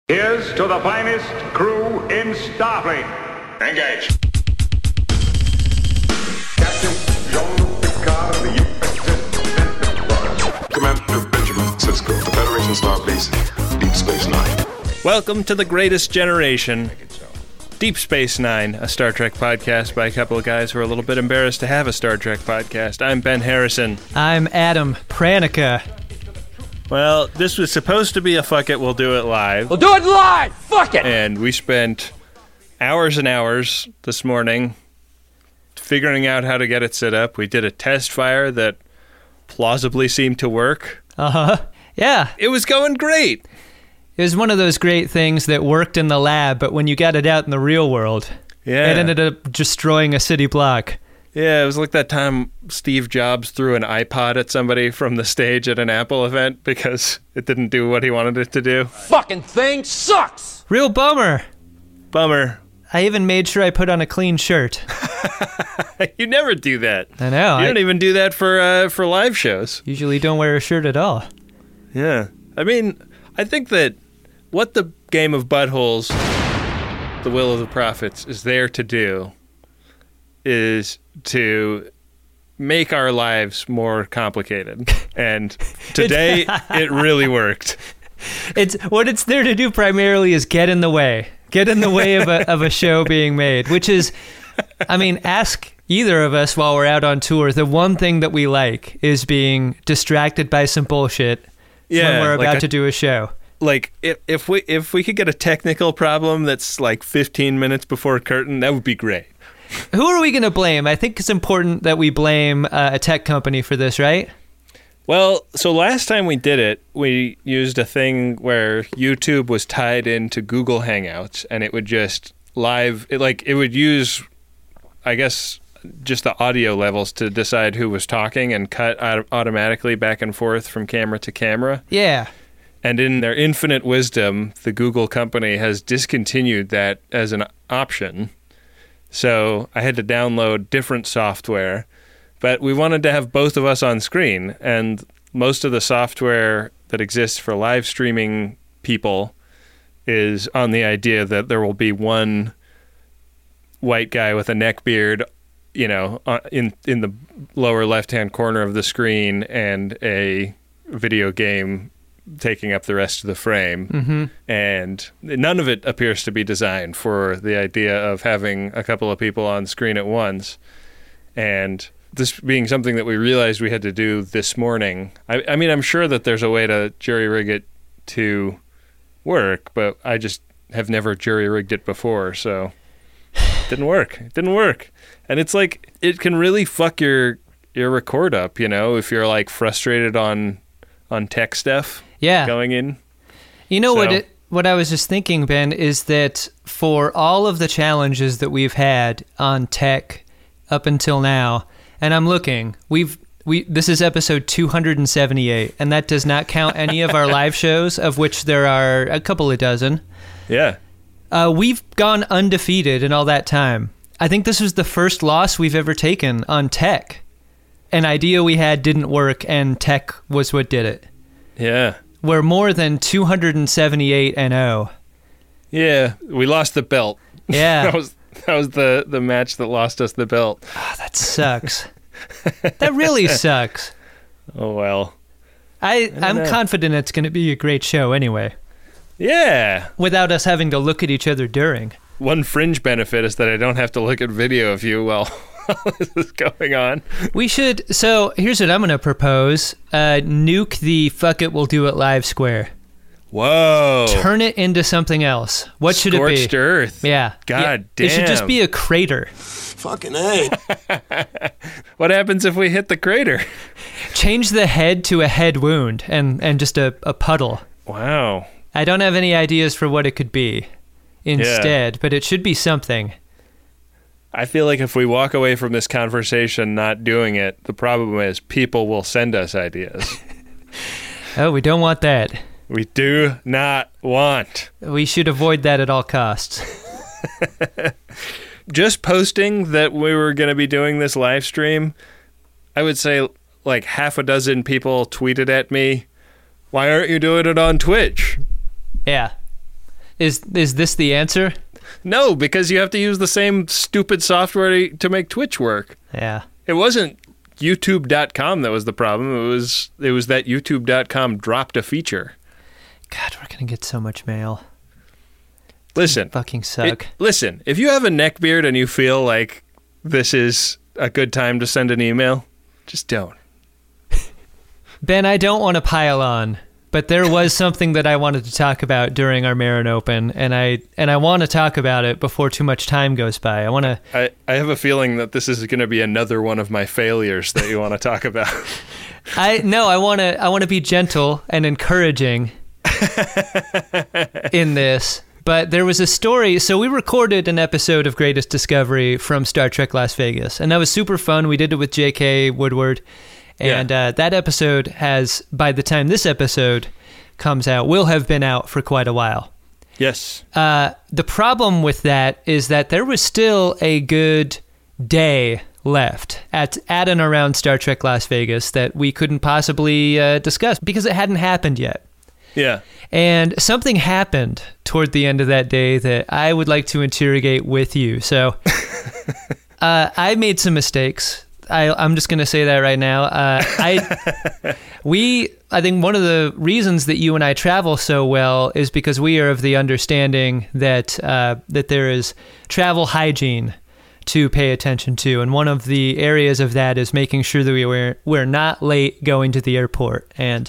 Here's to the finest crew in Starfleet. Engage. Captain Jean-Luc Picard of the USS Enterprise. Commander Benjamin Sisko, the Federation Starbase, Deep Space Nine. Welcome to The Greatest Generation, Deep Space Nine, a Star Trek podcast by a couple of guys who are a little bit embarrassed to have a Star Trek podcast. I'm Ben Harrison. I'm Adam Pranica. Well, this was supposed to be a fuck it, we'll do it live. We'll do it live! Fuck it! And we spent hours and hours this morning figuring out how to get it set up. We did a test fire that plausibly seemed to work. Yeah. It was going great. It was one of those great things that worked in the lab, but when you got it out in the real world, it ended up destroying a city block. Yeah, it was like that time Steve Jobs threw an iPod at somebody from the stage at an Apple event because it didn't do what he wanted it to do. Fucking thing sucks! Real bummer. Bummer. I even made sure I put on a clean shirt. You never do that. I know. You don't even do that for live shows. Usually don't wear a shirt at all. Yeah. I mean, I think that what the game of buttholes, the will of the prophets, is there to do is to make our lives more complicated. And today, it really worked. What it's there to do primarily is get in the way. Get in the way of a show being made, which is, I mean, ask either of us while we're out on tour. The one thing that we like is being distracted by some bullshit when we're about to do a show. Like, if we could get a technical problem that's like 15 minutes before curtain, that would be great. Who are we going to blame? I think it's important that we blame a tech company for this, right? Well, so last time we did it, we used a thing where YouTube was tied into Google Hangouts, and it would just it would use, I guess, just the audio levels to decide who was talking and cut automatically back and forth from camera to camera. Yeah. And in their infinite wisdom, the Google company has discontinued that as an option. So I had to download different software, but we wanted to have both of us on screen. And most of the software that exists for live streaming people is on the idea that there will be one white guy with a neck beard, you know, in the lower left-hand corner of the screen, and a video game taking up the rest of the frame. Mm-hmm. And none of it appears to be designed for the idea of having a couple of people on screen at once. And this being something that we realized we had to do this morning, I mean, I'm sure that there's a way to jury-rig it to work, but I just have never jury-rigged it before, so it didn't work. It didn't work. And it's like, it can really fuck your record up, you know, if you're like frustrated on tech stuff. Yeah. Going in. You know what I was just thinking, Ben, is that for all of the challenges that we've had on tech up until now, and I'm looking, this is episode 278, and that does not count any of our live shows, of which there are a couple of dozen. Yeah. We've gone undefeated in all that time. I think this was the first loss we've ever taken on tech. An idea we had didn't work, and tech was what did it. Yeah. We're more than 278-0. Yeah, we lost the belt. Yeah. that was the match that lost us the belt. Oh, that sucks. That really sucks. Oh, well. I'm confident it's going to be a great show anyway. Yeah. Without us having to look at each other during. One fringe benefit is that I don't have to look at video of you while this is going on. We should, so here's what I'm going to propose. Nuke the fuck it, we'll do it live square. Whoa. Turn it into something else. What should it be? Scorched earth. Yeah. God damn. It should just be a crater. Fucking A. What happens if we hit the crater? Change the head to a head wound and just a puddle. Wow. I don't have any ideas for what it could be instead, but it should be something. I feel like if we walk away from this conversation not doing it, the problem is people will send us ideas. Oh, we don't want that. We do not want. We should avoid that at all costs. Just posting that we were going to be doing this live stream, I would say like half a dozen people tweeted at me, "Why aren't you doing it on Twitch?" Yeah. Is this the answer? No, because you have to use the same stupid software to make Twitch work. Yeah. It wasn't YouTube.com that was the problem. It was that YouTube.com dropped a feature. God, we're gonna get so much mail. Listen, Fucking suck. Listen, if you have a neck beard and you feel like this is a good time to send an email, just don't. Ben, I don't want to pile on, but there was something that I wanted to talk about during our Marin Open, and I want to talk about it before too much time goes by. I have a feeling that this is going to be another one of my failures that you want to talk about. I want to be gentle and encouraging in this. But there was a story. So we recorded an episode of Greatest Discovery from Star Trek Las Vegas, and that was super fun. We did it with J.K. Woodward. And that episode has, by the time this episode comes out, will have been out for quite a while. Yes. The problem with that is that there was still a good day left at and around Star Trek Las Vegas that we couldn't possibly discuss because it hadn't happened yet. Yeah. And something happened toward the end of that day that I would like to interrogate with you. So I made some mistakes. I'm just going to say that right now. I think one of the reasons that you and I travel so well is because we are of the understanding that that there is travel hygiene to pay attention to, and one of the areas of that is making sure that we're not late going to the airport. And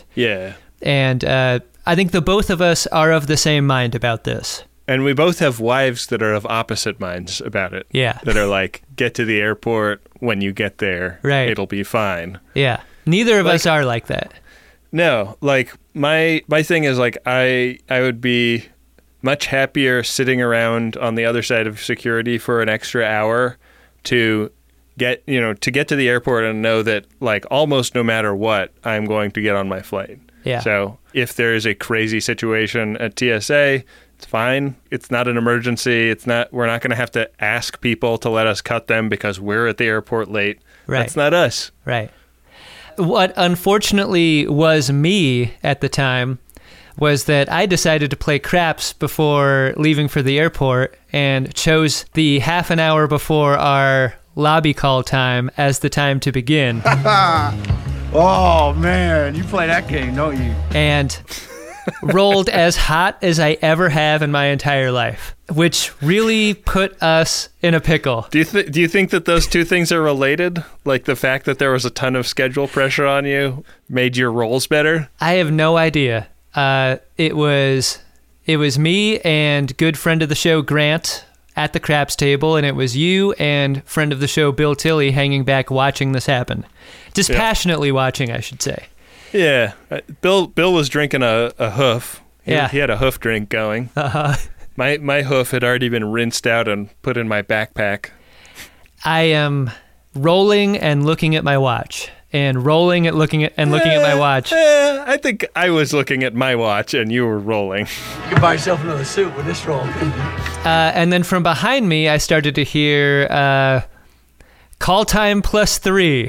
I think the both of us are of the same mind about this. And we both have wives that are of opposite minds about it. Yeah. That are like, get to the airport when you get there. Right. It'll be fine. Yeah. Neither of us are like that. No. Like, my thing is, like, I would be much happier sitting around on the other side of security for an extra hour to get to the airport and know that, like, almost no matter what, I'm going to get on my flight. Yeah. So if there is a crazy situation at TSA, it's fine. It's not an emergency. We're not going to have to ask people to let us cut them because we're at the airport late. Right. That's not us. Right. What unfortunately was me at the time was that I decided to play craps before leaving for the airport and chose the half an hour before our lobby call time as the time to begin. Oh, man, you play that game, don't you? And rolled as hot as I ever have in my entire life, which really put us in a pickle. Do you think that those two things are related? Like the fact that there was a ton of schedule pressure on you made your rolls better? I have no idea. It was me and good friend of the show, Grant, at the craps table, and it was you and friend of the show, Bill Tilley, hanging back watching this happen. Dispassionately watching, I should say. Yeah. Bill was drinking a hoof. He had a hoof drink going. Uh-huh. My hoof had already been rinsed out and put in my backpack. I am rolling and looking at my watch. And rolling and looking at my watch. I think I was looking at my watch and you were rolling. You can buy yourself another suit with this roll. And then from behind me, I started to hear call time +3.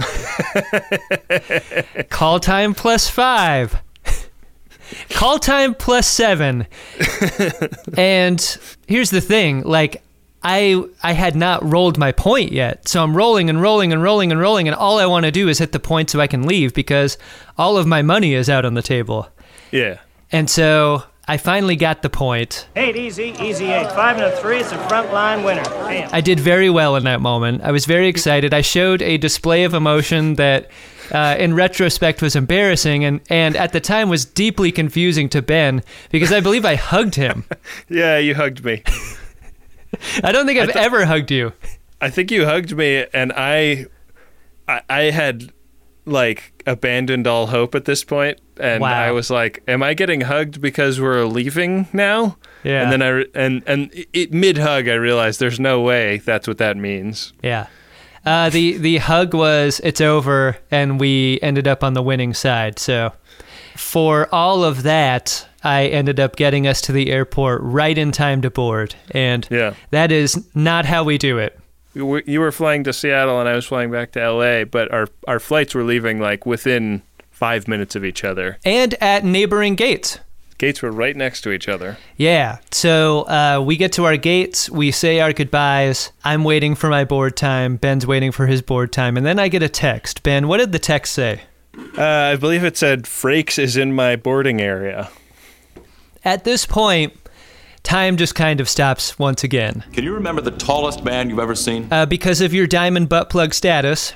Call time +5. Call time +7. And here's the thing, like, I had not rolled my point yet, so I'm rolling and rolling and rolling and rolling, and all I want to do is hit the point so I can leave because all of my money is out on the table. Yeah. And so I finally got the point. 8, easy 8. 5 and a 3, it's a frontline winner. Bam. I did very well in that moment. I was very excited. I showed a display of emotion that, in retrospect, was embarrassing and at the time was deeply confusing to Ben because I believe I hugged him. Yeah, you hugged me. I don't think I've ever hugged you. I think you hugged me, and I had, like, abandoned all hope at this point, and wow. I was like, am I getting hugged because we're leaving now? Yeah. And then mid-hug, I realized there's no way that's what that means. Yeah. The hug was, it's over, and we ended up on the winning side, so for all of that, I ended up getting us to the airport right in time to board, and that is not how we do it. You were flying to Seattle, and I was flying back to L.A., but our flights were leaving, like, within 5 minutes of each other. And at neighboring gates. Gates were right next to each other. Yeah. So we get to our gates. We say our goodbyes. I'm waiting for my board time. Ben's waiting for his board time. And then I get a text. Ben, what did the text say? I believe it said, Frakes is in my boarding area. At this point, time just kind of stops once again. Can you remember the tallest man you've ever seen? Because of your diamond butt plug status,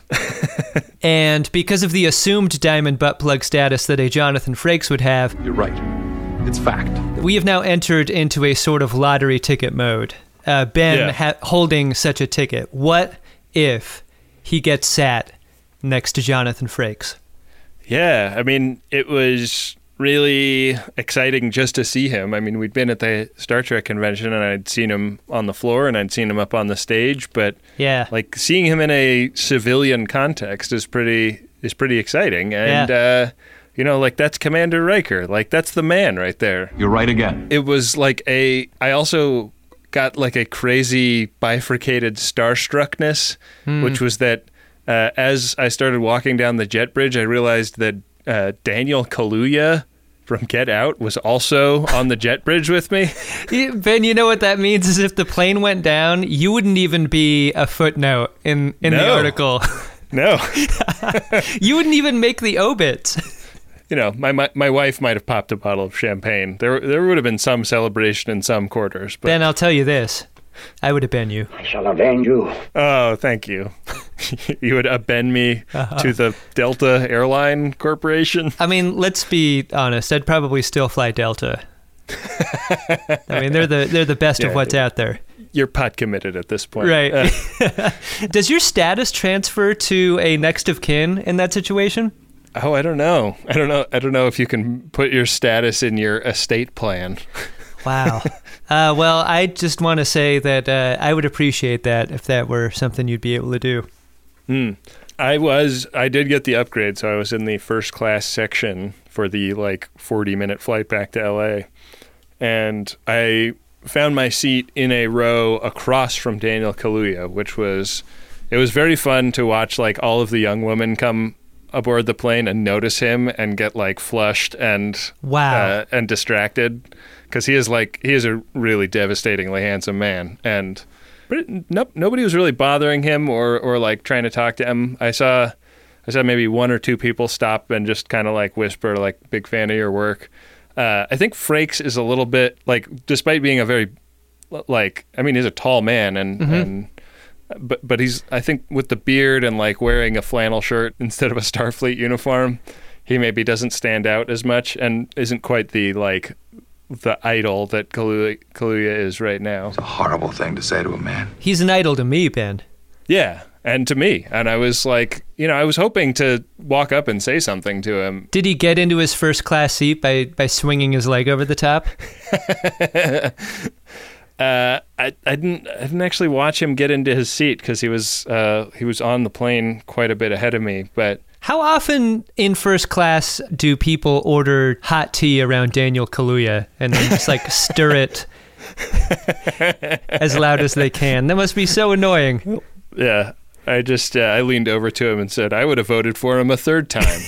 and because of the assumed diamond butt plug status that a Jonathan Frakes would have. You're right. It's fact. We have now entered into a sort of lottery ticket mode. Ben holding such a ticket. What if he gets sat next to Jonathan Frakes? Yeah, I mean, it was really exciting just to see him. I mean, we'd been at the Star Trek convention and I'd seen him on the floor and I'd seen him up on the stage, but like seeing him in a civilian context is pretty exciting. And you know, like that's Commander Riker. Like that's the man right there. You're right again. It was like I also got like a crazy bifurcated starstruckness, which was that as I started walking down the jet bridge, I realized that Daniel Kaluuya from Get Out was also on the jet bridge with me. Ben, you know what that means is if the plane went down, you wouldn't even be a footnote in the article. No. You wouldn't even make the obit. You know, my wife might have popped a bottle of champagne. There would have been some celebration in some quarters. But Ben, I'll tell you this. I would abend you. I shall avenge you. Oh, thank you. You would abend me to the Delta Airline Corporation? I mean, let's be honest. I'd probably still fly Delta. I mean, they're the best of what's out there. You're pot committed at this point. Right. Does your status transfer to a next of kin in that situation? Oh, I don't know. I don't know if you can put your status in your estate plan. Wow. Well, I just want to say that I would appreciate that if that were something you'd be able to do. I did get the upgrade, so I was in the first class section for the 40-minute flight back to LA. And I found my seat in a row across from Daniel Kaluuya, it was very fun to watch all of the young women come aboard the plane and notice him and get flushed and and distracted, because he is a really devastatingly handsome man, but nobody was really bothering him or trying to talk to him. I saw maybe one or two people stop and just kind of whisper big fan of your work. I think Frakes is a little bit despite being a very he's a tall man and But he's, I think, with the beard and wearing a flannel shirt instead of a Starfleet uniform, he maybe doesn't stand out as much and isn't quite the idol that Kaluuya is right now. It's a horrible thing to say to a man. He's an idol to me, Ben. Yeah, and to me. And I was I was hoping to walk up and say something to him. Did he get into his first class seat by swinging his leg over the top? I didn't actually watch him get into his seat because he was on the plane quite a bit ahead of me. But how often in first class do people order hot tea around Daniel Kaluuya and then just stir it as loud as they can? That must be so annoying. Yeah, I leaned over to him and said I would have voted for him a third time.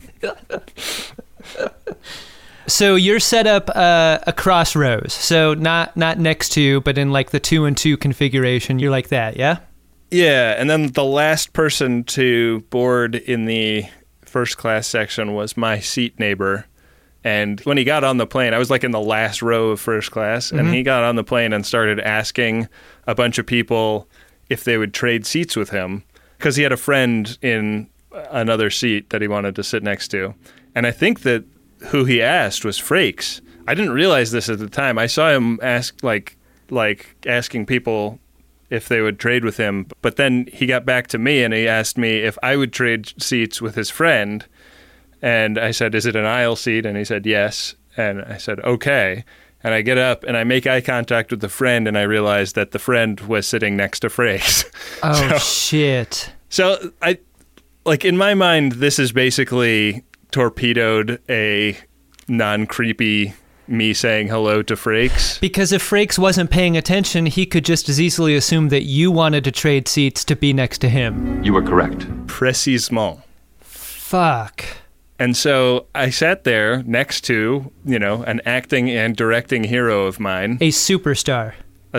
So you're set up across rows. So not next to, but in the 2-and-2 configuration. You're like that, yeah? Yeah, and then the last person to board in the first class section was my seat neighbor. And when he got on the plane, I was in the last row of first class, and he got on the plane and started asking a bunch of people if they would trade seats with him, because he had a friend in another seat that he wanted to sit next to. And I think that who he asked was Frakes. I didn't realize this at the time. I saw him ask asking people if they would trade with him, but then he got back to me and he asked me if I would trade seats with his friend, and I said, "Is it an aisle seat?" And he said, "Yes." And I said, "Okay." And I get up and I make eye contact with the friend, and I realize that the friend was sitting next to Frakes. Oh, shit. So I in my mind, this is basically torpedoed a non-creepy me saying hello to Frakes. Because if Frakes wasn't paying attention, he could just as easily assume that you wanted to trade seats to be next to him. You were correct. Précisément. Fuck. And so I sat there next to, an acting and directing hero of mine. A superstar.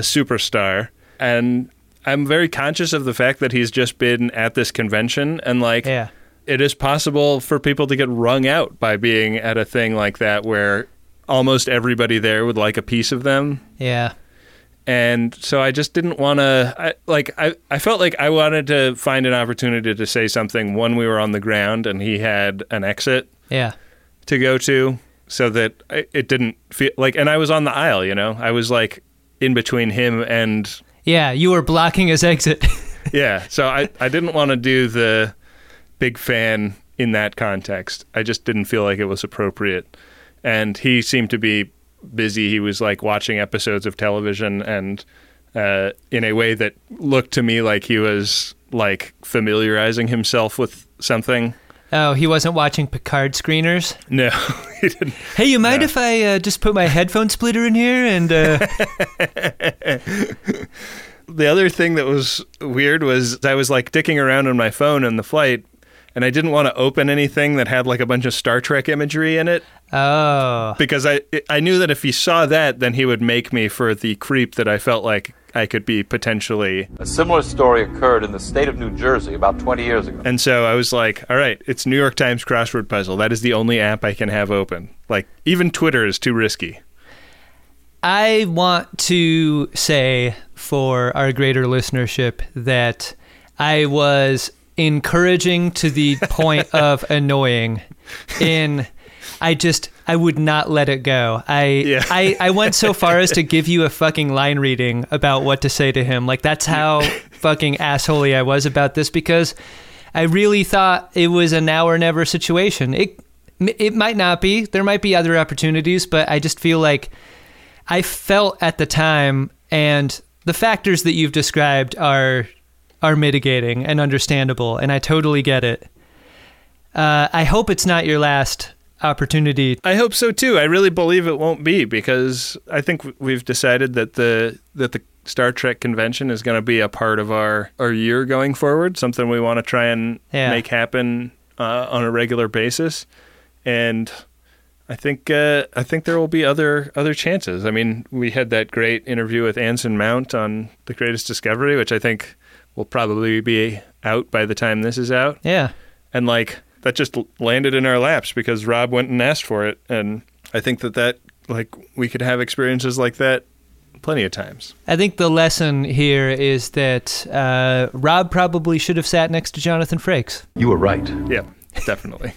And I'm very conscious of the fact that he's just been at this convention. And it is possible for people to get wrung out by being at a thing like that where almost everybody there would like a piece of them. Yeah. And so I just didn't want to, I felt like I wanted to find an opportunity to say something when we were on the ground and he had an exit to go to, so that it didn't feel like, and I was on the aisle, I was like in between him and... Yeah, you were blocking his exit. Yeah, so I didn't want to do the big fan in that context. I just didn't feel like it was appropriate. And he seemed to be busy. He was like watching episodes of television and in a way that looked to me like he was like familiarizing himself with something. Oh, he wasn't watching Picard screeners? No, he didn't. Hey, you mind if I just put my headphone splitter in here and... The other thing that was weird was I was like dicking around on my phone on the flight, and I didn't want to open anything that had like a bunch of Star Trek imagery in it. Oh. Because I knew that if he saw that, then he would make me for the creep that I felt like I could be potentially. A similar story occurred in the state of New Jersey about 20 years ago. And so I was like, all right, it's New York Times crossword puzzle. That is the only app I can have open. Like, even Twitter is too risky. I want to say for our greater listenership that I was encouraging to the point of annoying. I would not let it go. I went so far as to give you a fucking line reading about what to say to him. Like, that's how fucking assholey I was about this, because I really thought it was a now or never situation. It might not be. There might be other opportunities, but I just feel like I felt at the time, and the factors that you've described are mitigating and understandable, and I totally get it. I hope it's not your last opportunity. I hope so too. I really believe it won't be, because I think we've decided that the Star Trek convention is going to be a part of our year going forward, something we want to try and make happen on a regular basis. And I think there will be other chances. I mean, we had that great interview with Anson Mount on The Greatest Discovery, which I think will probably be out by the time this is out. Yeah. And like, that just landed in our laps because Rob went and asked for it. And I think that like, we could have experiences like that plenty of times. I think the lesson here is that Rob probably should have sat next to Jonathan Frakes. You were right. Yeah, definitely.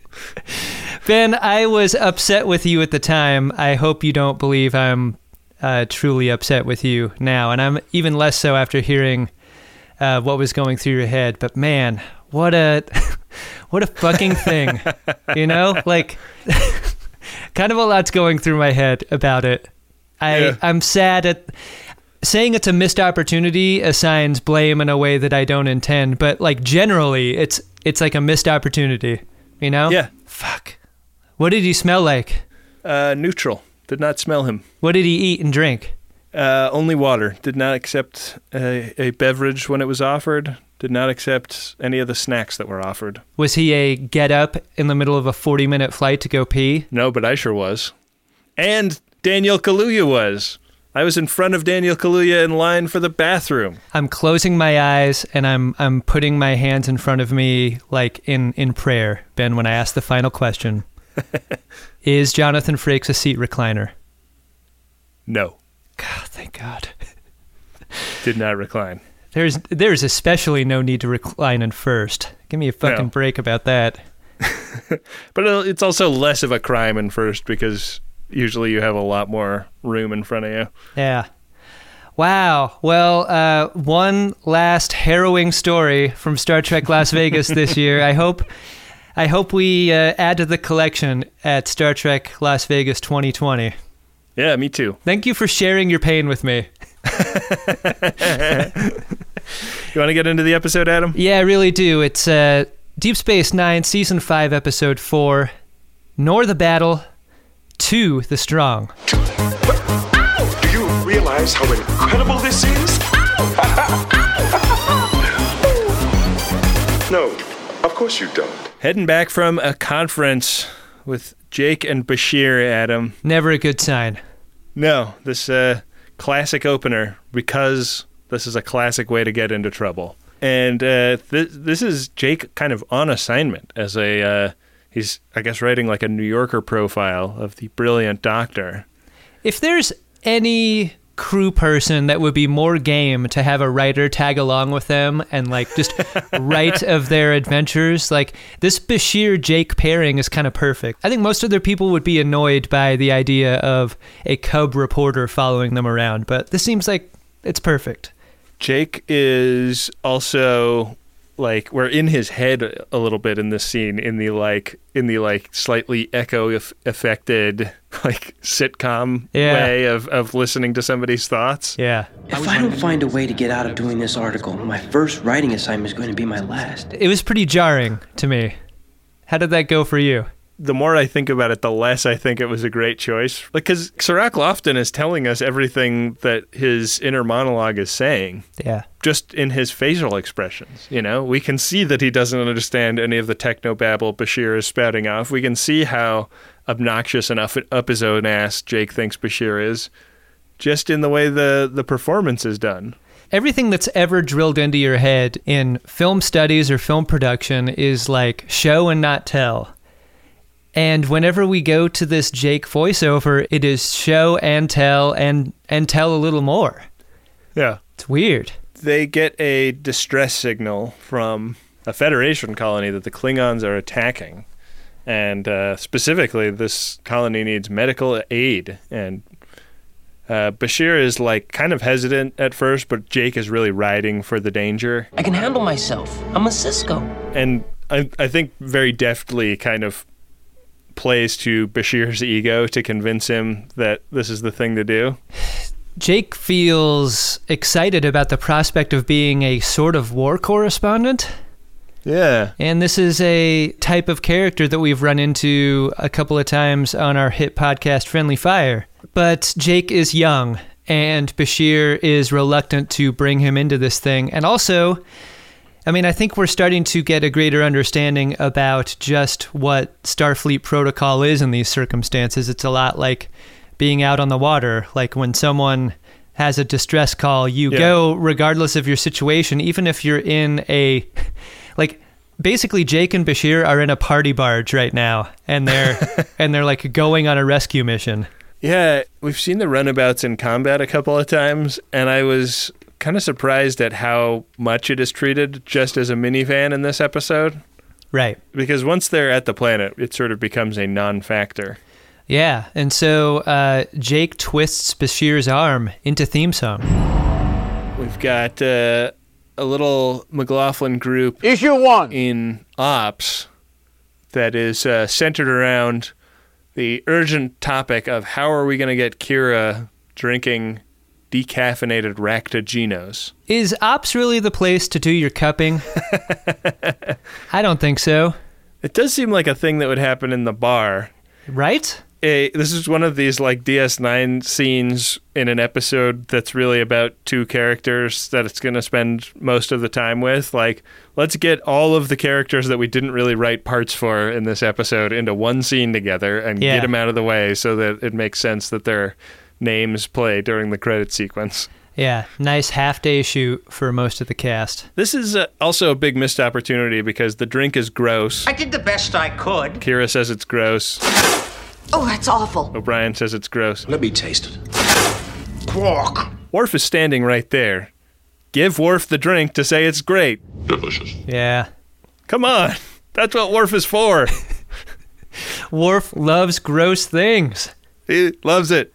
Ben, I was upset with you at the time. I hope you don't believe I'm truly upset with you now. And I'm even less so after hearing what was going through your head. But man, what a fucking thing. Like, kind of a lot's going through my head about it. I'm sad at... Saying it's a missed opportunity assigns blame in a way that I don't intend. But like, generally, it's like a missed opportunity. Yeah. Fuck. What did he smell like? Neutral. Did not smell him. What did he eat and drink? Only water. Did not accept a beverage when it was offered. Did not accept any of the snacks that were offered. Was he a get up in the middle of a 40-minute flight to go pee? No, but I sure was. And Daniel Kaluuya was. I was in front of Daniel Kaluuya in line for the bathroom. I'm closing my eyes and I'm putting my hands in front of me like in prayer, Ben, when I ask the final question. Is Jonathan Frakes a seat recliner? No. God, thank God. Did not recline. There's especially no need to recline in first. Give me a fucking break about that. But it's also less of a crime in first because usually you have a lot more room in front of you. Yeah. Wow. Well, one last harrowing story from Star Trek Las Vegas this year. I hope we add to the collection at Star Trek Las Vegas 2020. Yeah, me too. Thank you for sharing your pain with me. You want to get into the episode, Adam? Yeah, I really do. It's Deep Space Nine, Season 5, Episode 4, Nor the Battle, To the Strong. Do you realize how incredible this is? No, of course you don't. Heading back from a conference with Jake and Bashir, Adam. Never a good sign. No, this classic opener, because this is a classic way to get into trouble. And this is Jake kind of on assignment as he's, I guess, writing like a New Yorker profile of the brilliant doctor. If there's any crew person that would be more game to have a writer tag along with them and like just write of their adventures, like this Bashir Jake pairing is kind of perfect. I think most other people would be annoyed by the idea of a cub reporter following them around, but this seems like it's perfect. Jake is also like, we're in his head a little bit in this scene, in the slightly echo affected like sitcom way of listening to somebody's thoughts. Yeah. If I don't find a way to get out of doing this article, my first writing assignment is going to be my last. It was pretty jarring to me. How did that go for you? The more I think about it, the less I think it was a great choice. Like, because Cirroc Lofton is telling us everything that his inner monologue is saying. Yeah. Just in his facial expressions, you know? We can see that he doesn't understand any of the technobabble Bashir is spouting off. We can see how obnoxious and up his own ass Jake thinks Bashir is, just in the way the performance is done. Everything that's ever drilled into your head in film studies or film production is like show and not tell. And whenever we go to this Jake voiceover, it is show and tell and tell a little more. Yeah. It's weird. They get a distress signal from a Federation colony that the Klingons are attacking. And specifically, this colony needs medical aid. And Bashir is like kind of hesitant at first, but Jake is really riding for the danger. I can handle myself. I'm a Cisco. And I think very deftly kind of plays to Bashir's ego to convince him that this is the thing to do. Jake feels excited about the prospect of being a sort of war correspondent. Yeah. And this is a type of character that we've run into a couple of times on our hit podcast, Friendly Fire. But Jake is young, and Bashir is reluctant to bring him into this thing. And also, I mean, I think we're starting to get a greater understanding about just what Starfleet protocol is in these circumstances. It's a lot like being out on the water. Like when someone has a distress call, you go regardless of your situation, even if you're in a... Like, basically, Jake and Bashir are in a party barge right now, and they're like going on a rescue mission. Yeah, we've seen the runabouts in combat a couple of times, and I was kind of surprised at how much it is treated just as a minivan in this episode. Right. Because once they're at the planet, it sort of becomes a non-factor. Yeah, and so Jake twists Bashir's arm into theme song. We've got... a little McLaughlin group Issue 1 in Ops that is centered around the urgent topic of how are we going to get Kira drinking decaffeinated Ractogenos. Is Ops really the place to do your cupping? I don't think so. It does seem like a thing that would happen in the bar. Right? This is one of these like DS9 scenes in an episode that's really about two characters that it's going to spend most of the time with. Like, let's get all of the characters that we didn't really write parts for in this episode into one scene together and get them out of the way so that it makes sense that their names play during the credit sequence. Yeah, nice half-day shoot for most of the cast. This is also a big missed opportunity because the drink is gross. I did the best I could. Kira says it's gross. Oh, that's awful. O'Brien says it's gross. Let me taste it. Quark. Worf is standing right there. Give Worf the drink to say it's great. Delicious. Yeah. Come on. That's what Worf is for. Worf loves gross things. He loves it.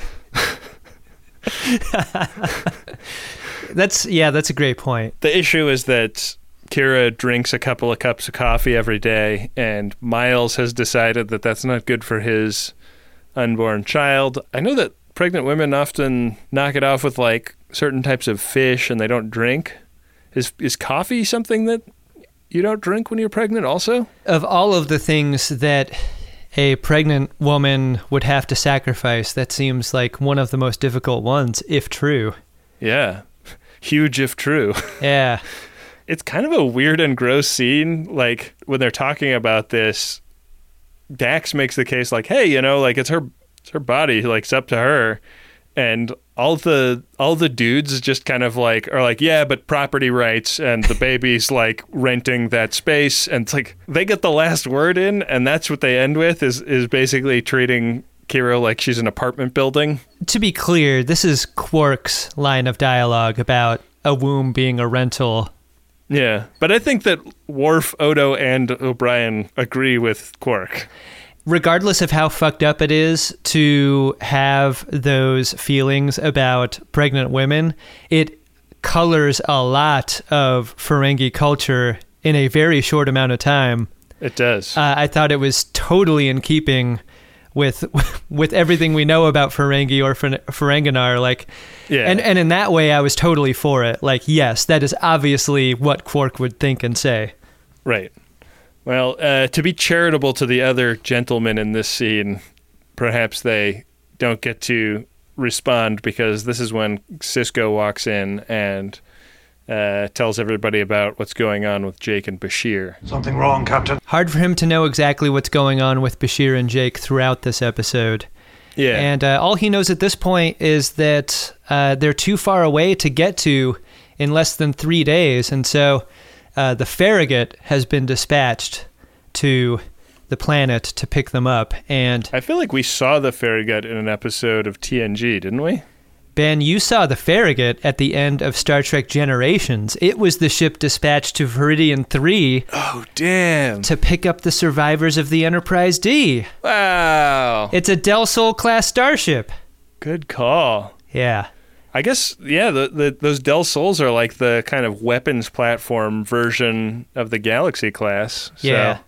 That's a great point. The issue is that Kira drinks a couple of cups of coffee every day, and Miles has decided that that's not good for his unborn child. I know that pregnant women often knock it off with like certain types of fish and they don't drink. Is coffee something that you don't drink when you're pregnant also? Of all of the things that a pregnant woman would have to sacrifice, that seems like one of the most difficult ones, if true. Yeah. Huge if true. Yeah. it's kind of a weird and gross scene. Like, when they're talking about this, Dax makes the case like, hey, you know, like, it's her body, like, it's up to her. And all the dudes just kind of like are like, yeah, but property rights, and the baby's like renting that space, and it's like they get the last word in, and that's what they end with is basically treating Kira like she's an apartment building. To be clear, this is Quark's line of dialogue about a womb being a rental. Yeah, but I think that Worf, Odo, and O'Brien agree with Quark. Regardless of how fucked up it is to have those feelings about pregnant women, it colors a lot of Ferengi culture in a very short amount of time. It does. I thought it was totally in keeping with everything we know about Ferengi or Ferenginar. Like, yeah. And in that way, I was totally for it. Like, yes, that is obviously what Quark would think and say. Right. Well, to be charitable to the other gentlemen in this scene, perhaps they don't get to respond, because this is when Sisko walks in and tells everybody about what's going on with Jake and Bashir. Something wrong, Captain. Hard for him to know exactly what's going on with Bashir and Jake throughout this episode. Yeah. And all he knows at this point is that they're too far away to get to in less than 3 days, and so the Farragut has been dispatched to the planet to pick them up. And I feel like we saw the Farragut in an episode of TNG, didn't we? Ben, you saw the Farragut at the end of Star Trek Generations. It was the ship dispatched to Viridian 3. Oh, damn. To pick up the survivors of the Enterprise D. Wow. It's a Del Sol class starship. Good call. Yeah. I guess, yeah, those Del Sols are like the kind of weapons platform version of the Galaxy class. So, yeah.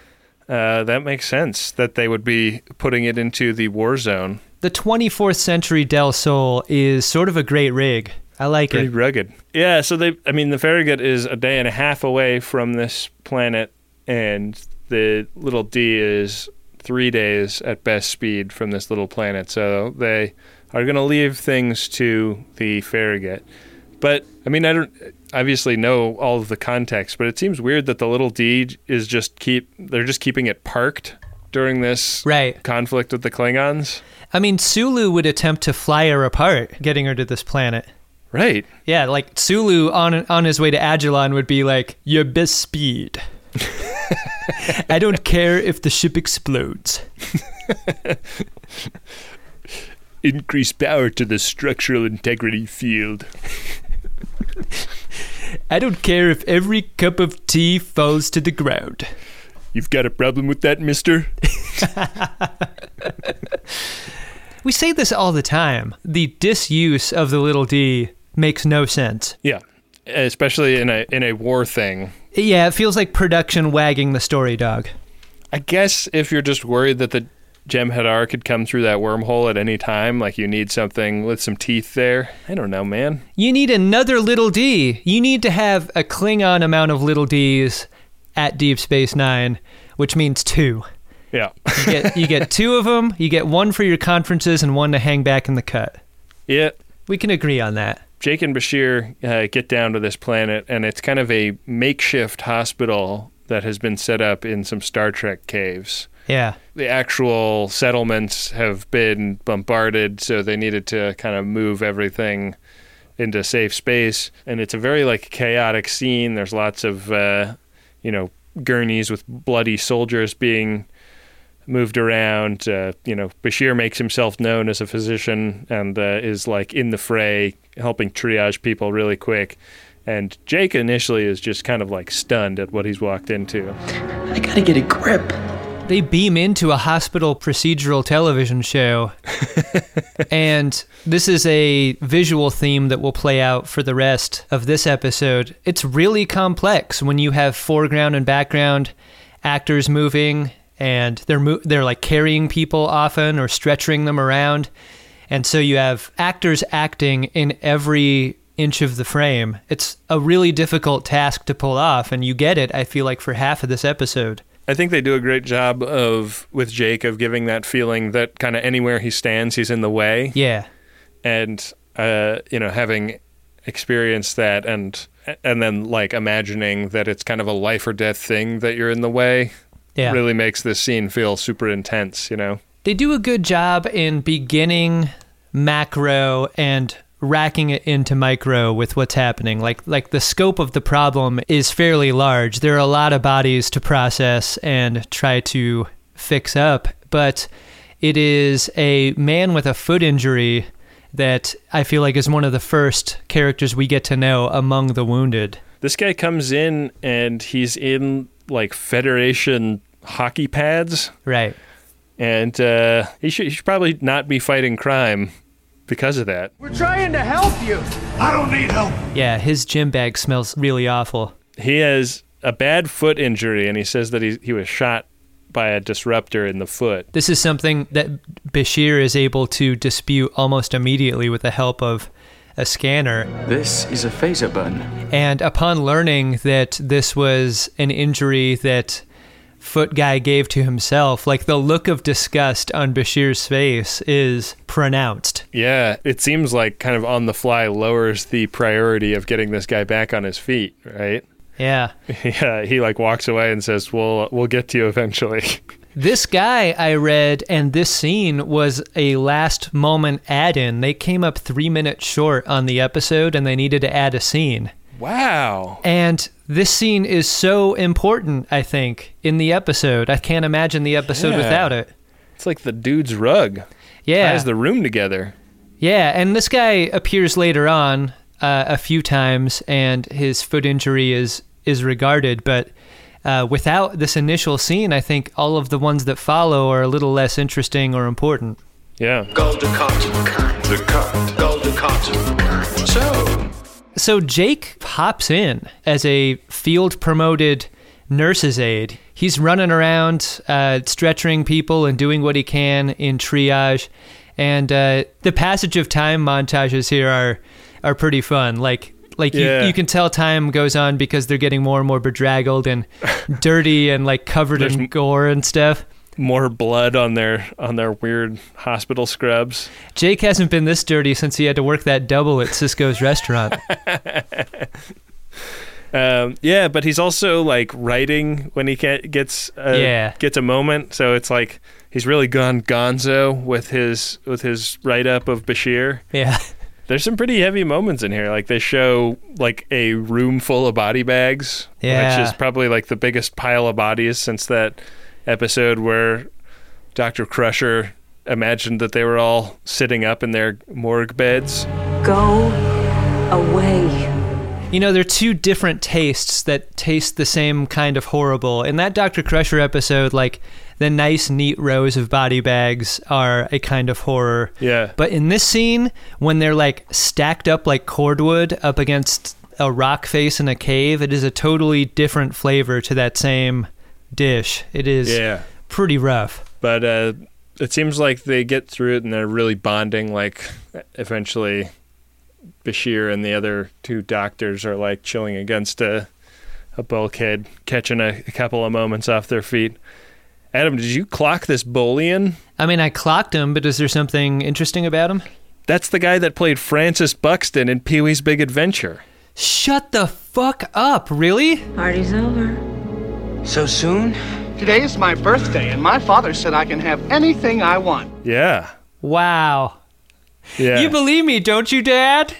That makes sense that they would be putting it into the war zone. The 24th century Del Sol is sort of a great rig. I like Pretty it. rugged. Yeah, so the Farragut is a day and a half away from this planet, and the little D is 3 days at best speed from this little planet. So they are going to leave things to the Farragut. But, I mean, I don't obviously know all of the context, but it seems weird that the little D is they're just keeping it parked during this conflict with the Klingons. I mean, Sulu would attempt to fly her apart, getting her to this planet. Right. Yeah, like Sulu on his way to Agilon would be like, your best speed. I don't care if the ship explodes. Increase power to the structural integrity field. I don't care if every cup of tea falls to the ground. You've got a problem with that, mister? We say this all the time. The disuse of the little D makes no sense. Yeah, especially in a war thing. Yeah, it feels like production wagging the story dog. I guess if you're just worried that the Jem'Hadar could come through that wormhole at any time, like you need something with some teeth there. I don't know, man. You need another little D. You need to have a Klingon amount of little Ds at Deep Space Nine, which means 2. Yeah. you get 2 of them. You get 1 for your conferences and 1 to hang back in the cut. Yeah. We can agree on that. Jake and Bashir get down to this planet, and it's kind of a makeshift hospital that has been set up in some Star Trek caves. Yeah. The actual settlements have been bombarded, so they needed to kind of move everything into safe space. And it's a very like chaotic scene. There's lots of, gurneys with bloody soldiers being moved around. Bashir makes himself known as a physician and is like in the fray, helping triage people really quick. And Jake initially is just kind of like stunned at what he's walked into. I gotta get a grip. They beam into a hospital procedural television show. And this is a visual theme that will play out for the rest of this episode. It's really complex when you have foreground and background actors moving, and they're like carrying people often or stretching them around. And so you have actors acting in every inch of the frame. It's a really difficult task to pull off, and you get it, I feel like, for half of this episode. I think they do a great job with Jake of giving that feeling that kind of anywhere he stands, he's in the way. Yeah. And, having experienced that and and then like imagining that it's kind of a life or death thing that you're in the way really makes this scene feel super intense, you know? They do a good job in beginning macro and racking it into micro with what's happening. Like the scope of the problem is fairly large. There are a lot of bodies to process and try to fix up, but it is a man with a foot injury that I feel like is one of the first characters we get to know among the wounded. This guy comes in and he's in like Federation hockey pads. Right. And he should probably not be fighting crime because of that. We're trying to help you. I don't need help. Yeah, his gym bag smells really awful. He has a bad foot injury, and he says that he was shot by a disruptor in the foot. This is something that Bashir is able to dispute almost immediately with the help of a scanner. This is a phaser burn. And upon learning that this was an injury that Foot Guy gave to himself, like the look of disgust on Bashir's face is pronounced. Yeah, it seems like kind of on the fly lowers the priority of getting this guy back on his feet, right? Yeah. Yeah, he like walks away and says, we'll get to you eventually. This guy, I read, and this scene was a last moment add-in. They came up 3 minutes short on the episode and they needed to add a scene. Wow. And this scene is so important, I think, in the episode. I can't imagine the episode without it. It's like the dude's rug. Yeah. Ties the room together. Yeah, and this guy appears later on a few times, and his foot injury is regarded, but without this initial scene, I think all of the ones that follow are a little less interesting or important. Yeah. Golden carton. The cut. Golden carton. So Jake hops in as a field-promoted nurse's aide. He's running around, stretching people and doing what he can in triage. And the passage of time montages here are pretty fun. Like you can tell time goes on because they're getting more and more bedraggled and dirty and like covered in gore and stuff. More blood on their weird hospital scrubs. Jake hasn't been this dirty since he had to work that double at Cisco's restaurant. Yeah, but he's also like writing when he gets a moment. So it's like he's really gone gonzo with his write up of Bashir. Yeah. There's some pretty heavy moments in here. Like they show like a room full of body bags, which is probably like the biggest pile of bodies since that episode where Dr. Crusher imagined that they were all sitting up in their morgue beds. Go away. You know, there are two different tastes that taste the same kind of horrible. In that Dr. Crusher episode, like, the nice, neat rows of body bags are a kind of horror. Yeah. But in this scene, when they're, like, stacked up like cordwood up against a rock face in a cave, it is a totally different flavor to that same dish. It is pretty rough. But it seems like they get through it and they're really bonding. Like, eventually Bashir and the other two doctors are like chilling against a bulkhead, catching a couple of moments off their feet. Adam, did you clock this Bolian? I mean, I clocked him, but is there something interesting about him? That's the guy that played Francis Buxton in Pee-wee's Big Adventure. Shut the fuck up, really? Party's over. So soon? Today is my birthday, and my father said I can have anything I want. Yeah. Wow. Yeah. You believe me, don't you, Dad?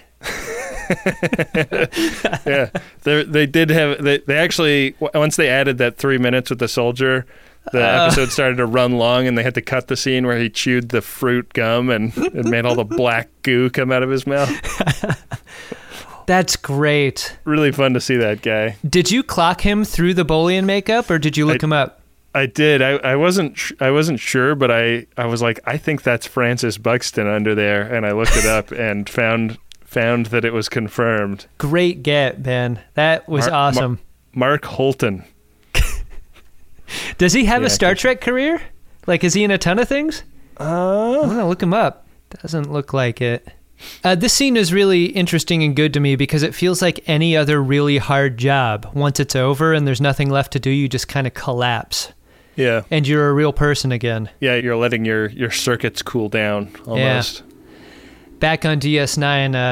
Yeah. They did have... They actually... Once they added that 3 minutes with the soldier, the episode started to run long, and they had to cut the scene where he chewed the fruit gum and it made all the black goo come out of his mouth. That's great. Really fun to see that guy. Did you clock him through the Bolian makeup, or did you look him up? I did. I wasn't sure, but I was like, I think that's Francis Buxton under there, and I looked it up and found that it was confirmed. Great get, Ben. That was awesome. Mark Holton. Does he have a Star Trek career? Like, is he in a ton of things? I'm gonna look him up. Doesn't look like it. This scene is really interesting and good to me because it feels like any other really hard job. Once it's over and there's nothing left to do, you just kind of collapse. Yeah. And you're a real person again. Yeah, you're letting your circuits cool down almost. Yeah. Back on DS9,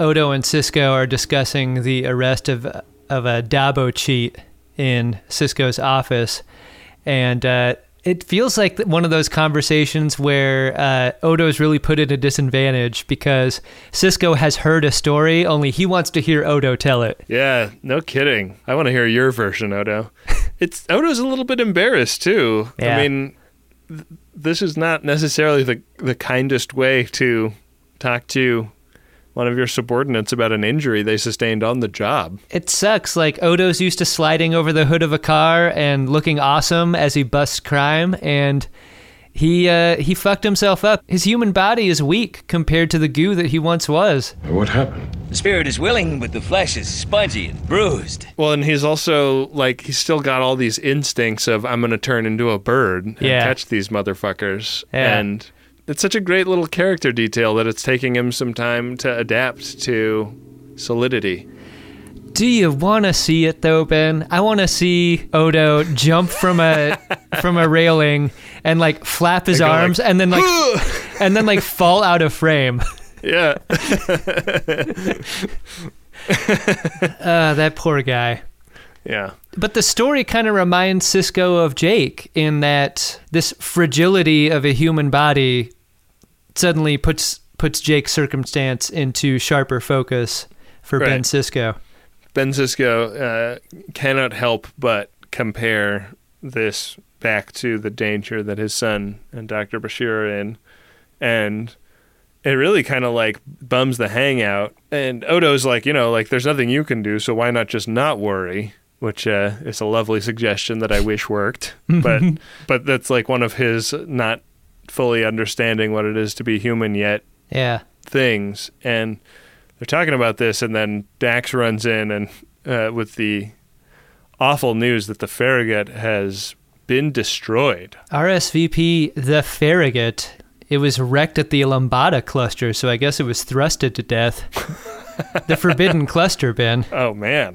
Odo and Sisko are discussing the arrest of a Dabo cheat in Sisko's office, and it feels like one of those conversations where Odo's really put at a disadvantage because Sisko has heard a story, only he wants to hear Odo tell it. Yeah, no kidding. I want to hear your version, Odo. Odo's a little bit embarrassed, too. Yeah. I mean, this is not necessarily the kindest way to talk to one of your subordinates about an injury they sustained on the job. It sucks. Like, Odo's used to sliding over the hood of a car and looking awesome as he busts crime, and he fucked himself up. His human body is weak compared to the goo that he once was. What happened? The spirit is willing, but the flesh is spongy and bruised. Well, and he's also, he's still got all these instincts of, I'm going to turn into a bird and catch these motherfuckers. Yeah. And it's such a great little character detail that it's taking him some time to adapt to solidity. Do you want to see it though, Ben? I want to see Odo jump from a railing and flap his arms and then fall out of frame. Yeah. That poor guy. Yeah. But the story kind of reminds Sisko of Jake in that this fragility of a human body suddenly puts Jake's circumstance into sharper focus for right. Ben Sisko. Ben Sisko cannot help but compare this back to the danger that his son and Dr. Bashir are in. And it really kind of bums the hangout. And Odo's there's nothing you can do, so why not just not worry? Which is a lovely suggestion that I wish worked. But that's one of his not fully understanding what it is to be human yet things. And they're talking about this, and then Dax runs in and with the awful news that the Farragut has been destroyed. RSVP, the Farragut. It was wrecked at the Lambada cluster, so I guess it was thrusted to death. The forbidden cluster, Ben. Oh, man.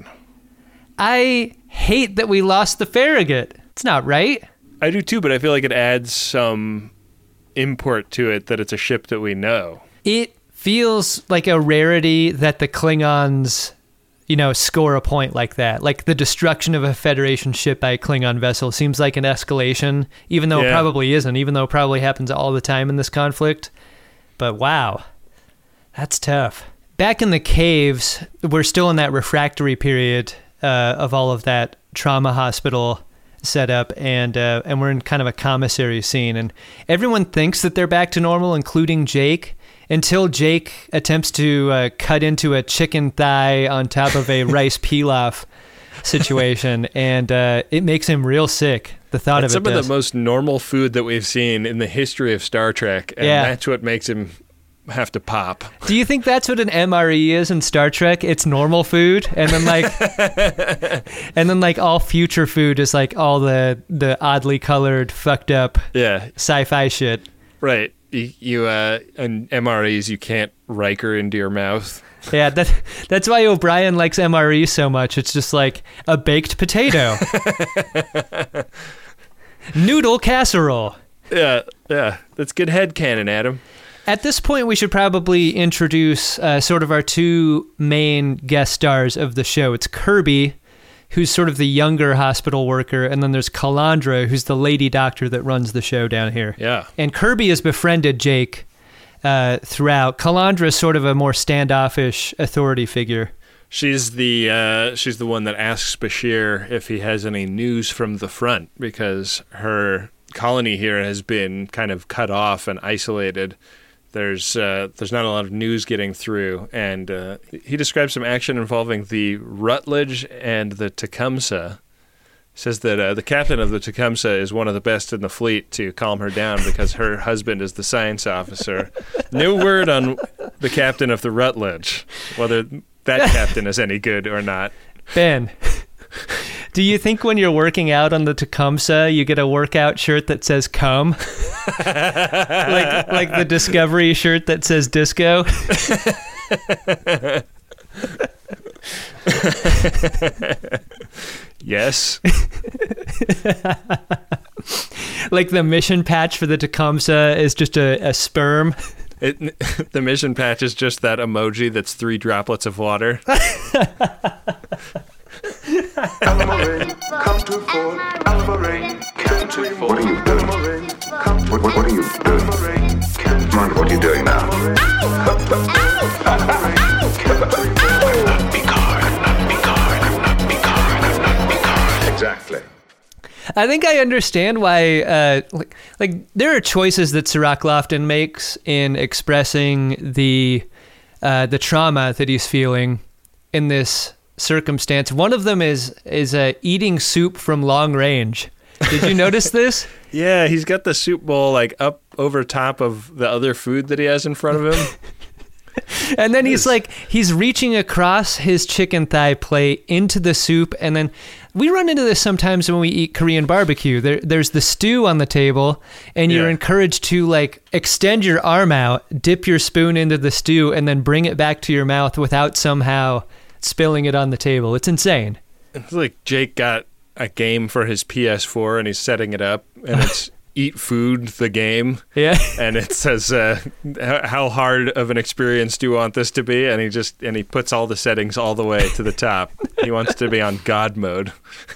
I hate that we lost the Farragut. It's not right. I do too, but I feel like it adds some import to it that it's a ship that we know. It feels like a rarity that the Klingons, score a point like that. Like the destruction of a Federation ship by a Klingon vessel seems like an escalation, even though it probably isn't, even though it probably happens all the time in this conflict. But wow, that's tough. Back in the caves, we're still in that refractory period of all of that trauma hospital setup, and we're in kind of a commissary scene, and everyone thinks that they're back to normal, including Jake, until Jake attempts to cut into a chicken thigh on top of a rice pilaf situation, and it makes him real sick. The thought it's of it some does. of the most normal food that we've seen in the history of Star Trek, and that's what makes him have to pop. Do you think that's what an MRE is in Star Trek? It's normal food, and then all future food is all the oddly colored, fucked up sci-fi shit. Right. You in MREs you can't Riker into your mouth. Yeah, that's why O'Brien likes MRE so much. It's just like a baked potato. Noodle casserole. Yeah. That's good headcanon, Adam. At this point, we should probably introduce sort of our two main guest stars of the show. It's Kirby, who's sort of the younger hospital worker, and then there's Kalandra, who's the lady doctor that runs the show down here. Yeah. And Kirby has befriended Jake throughout. Kalandra is sort of a more standoffish authority figure. She's the one that asks Bashir if he has any news from the front, because her colony here has been kind of cut off and isolated. There's not a lot of news getting through, and he describes some action involving the Rutledge and the Tecumseh. Says that the captain of the Tecumseh is one of the best in the fleet to calm her down because her husband is the science officer. No word on the captain of the Rutledge, whether that captain is any good or not. Ben, do you think when you're working out on the Tecumseh, you get a workout shirt that says "come"? like the Discovery shirt that says "disco"? Yes. Like the mission patch for the Tecumseh is just a sperm. The mission patch is just that emoji that's 3 droplets of water. Alma-Rain, come to Fort. Alma-Rain, come to Fort. What are you doing? Alma-Rain, come to What are you doing? Alma-Rain, come to Mind what you're doing now. Exactly. I think I understand why, like there are choices that Cirroc Lofton makes in expressing the trauma that he's feeling in this circumstance. One of them is eating soup from long range. Did you notice this? Yeah, he's got the soup bowl like up over top of the other food that he has in front of him. And then he's reaching across his chicken thigh plate into the soup, and then we run into this sometimes when we eat Korean barbecue. There's the stew on the table, and you're encouraged to like extend your arm out, dip your spoon into the stew, and then bring it back to your mouth without somehow spilling it on the table. It's insane. It's like Jake got a game for his PS4 and he's setting it up, and it's Eat Food, the game. Yeah. And it says, how hard of an experience do you want this to be? And he puts all the settings all the way to the top. He wants to be on God mode.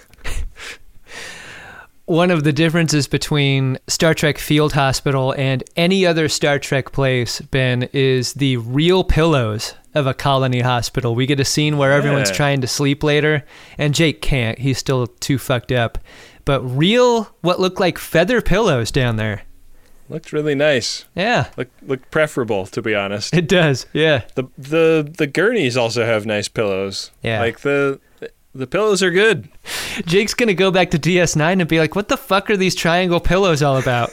One of the differences between Star Trek Field Hospital and any other Star Trek place, Ben, is the real pillows of a colony hospital. We get a scene where everyone's trying to sleep later, and Jake can't. He's still too fucked up. But real, what look like feather pillows down there. Looked really nice. Yeah. Looked preferable, to be honest. It does, yeah. The gurneys also have nice pillows. Yeah. Like the pillows are good. Jake's going to go back to DS9 and be like, what the fuck are these triangle pillows all about?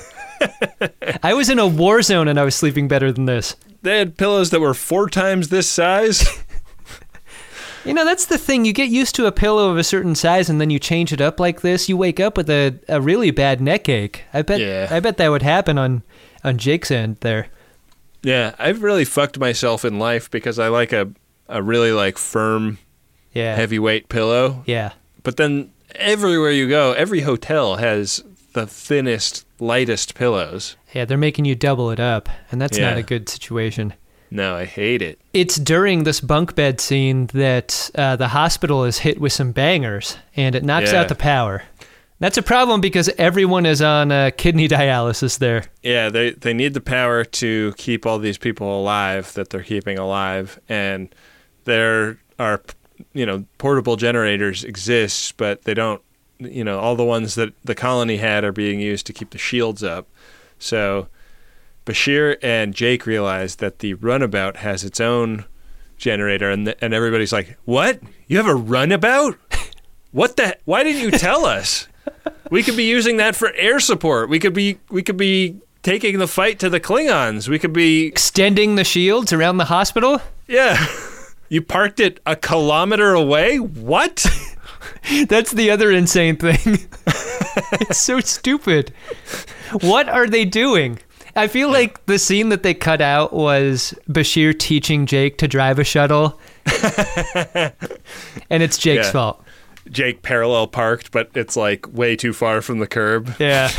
I was in a war zone and I was sleeping better than this. They had pillows that were 4 times this size. You know, that's the thing. You get used to a pillow of a certain size, and then you change it up like this. You wake up with a really bad neck ache. I bet that would happen on Jake's end there. Yeah, I've really fucked myself in life because I like a really like firm, heavyweight pillow. Yeah. But then everywhere you go, every hotel has the thinnest, lightest pillows. Yeah, they're making you double it up, and that's not a good situation. No, I hate it. It's during this bunk bed scene that the hospital is hit with some bangers, and it knocks out the power. That's a problem because everyone is on kidney dialysis there. Yeah, they need the power to keep all these people alive that they're keeping alive, and there are, portable generators exist, but they don't, all the ones that the colony had are being used to keep the shields up. So Bashir and Jake realize that the runabout has its own generator, and everybody's like, "What? You have a runabout? What the? Why didn't you tell us? We could be using that for air support. We could be taking the fight to the Klingons. We could be extending the shields around the hospital." Yeah, you parked it a kilometer away. What? That's the other insane thing. It's so stupid. What are they doing? I feel like the scene that they cut out was Bashir teaching Jake to drive a shuttle. And it's Jake's fault. Jake parallel parked, but it's like way too far from the curb. Yeah.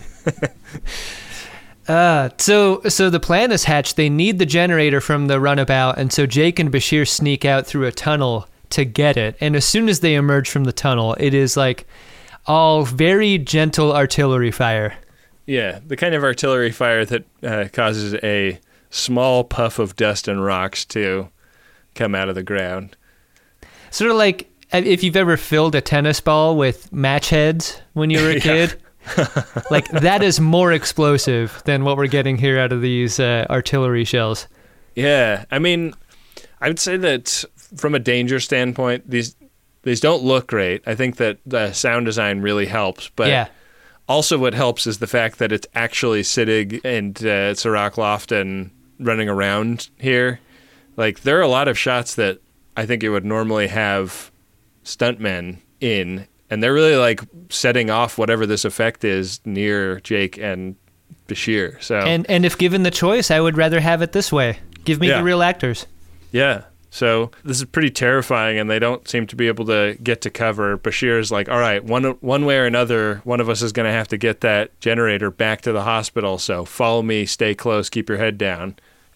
So the plan is hatched. They need the generator from the runabout, and so Jake and Bashir sneak out through a tunnel to get it. And as soon as they emerge from the tunnel, it is like all very gentle artillery fire. Yeah, the kind of artillery fire that causes a small puff of dust and rocks to come out of the ground. Sort of like if you've ever filled a tennis ball with match heads when you were a kid. Like, that is more explosive than what we're getting here out of these artillery shells. Yeah, I mean, I would say that from a danger standpoint, these don't look great. I think that the sound design really helps, but... Yeah. Also, what helps is the fact that it's actually Siddig and Cirroc Lofton running around here. Like, there are a lot of shots that I think it would normally have stuntmen in, and they're really, like, setting off whatever this effect is near Jake and Bashir. So, and if given the choice, I would rather have it this way. Give me the real actors. Yeah. So this is pretty terrifying, and they don't seem to be able to get to cover. Bashir is like, all right, one way or another, one of us is going to have to get that generator back to the hospital, so follow me, stay close, keep your head down.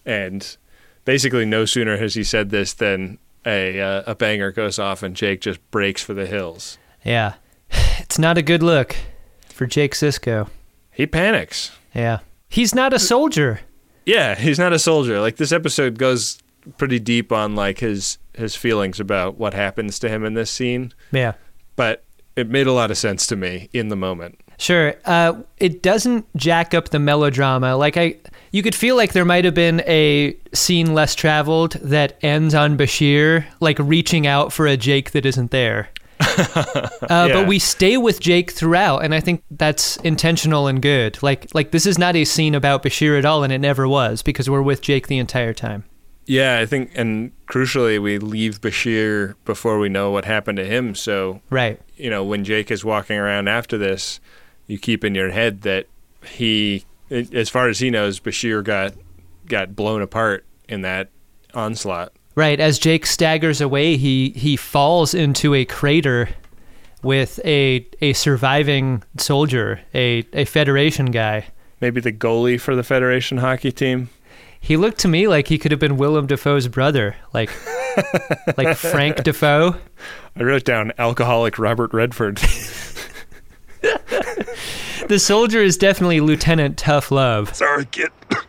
And basically no sooner has he said this than a banger goes off and Jake just breaks for the hills. Yeah. It's not a good look for Jake Sisko. He panics. Yeah. He's not a soldier. Yeah, he's not a soldier. Like, this episode goes pretty deep on, like, his feelings about what happens to him in this scene. Yeah. But it made a lot of sense to me in the moment. Sure. It doesn't jack up the melodrama. Like, you could feel like there might have been a scene less traveled that ends on Bashir, like, reaching out for a Jake that isn't there. But we stay with Jake throughout, and I think that's intentional and good. Like this is not a scene about Bashir at all, and it never was, because we're with Jake the entire time. Yeah, I think, and crucially, we leave Bashir before we know what happened to him. So, right, when Jake is walking around after this, you keep in your head that he, as far as he knows, Bashir got blown apart in that onslaught. Right, as Jake staggers away, he falls into a crater with a surviving soldier, a Federation guy. Maybe the goalie for the Federation hockey team. He looked to me like he could have been Willem Dafoe's brother, like Frank Dafoe. I wrote down alcoholic Robert Redford. The soldier is definitely Lieutenant Tough Love. Sorry, kid.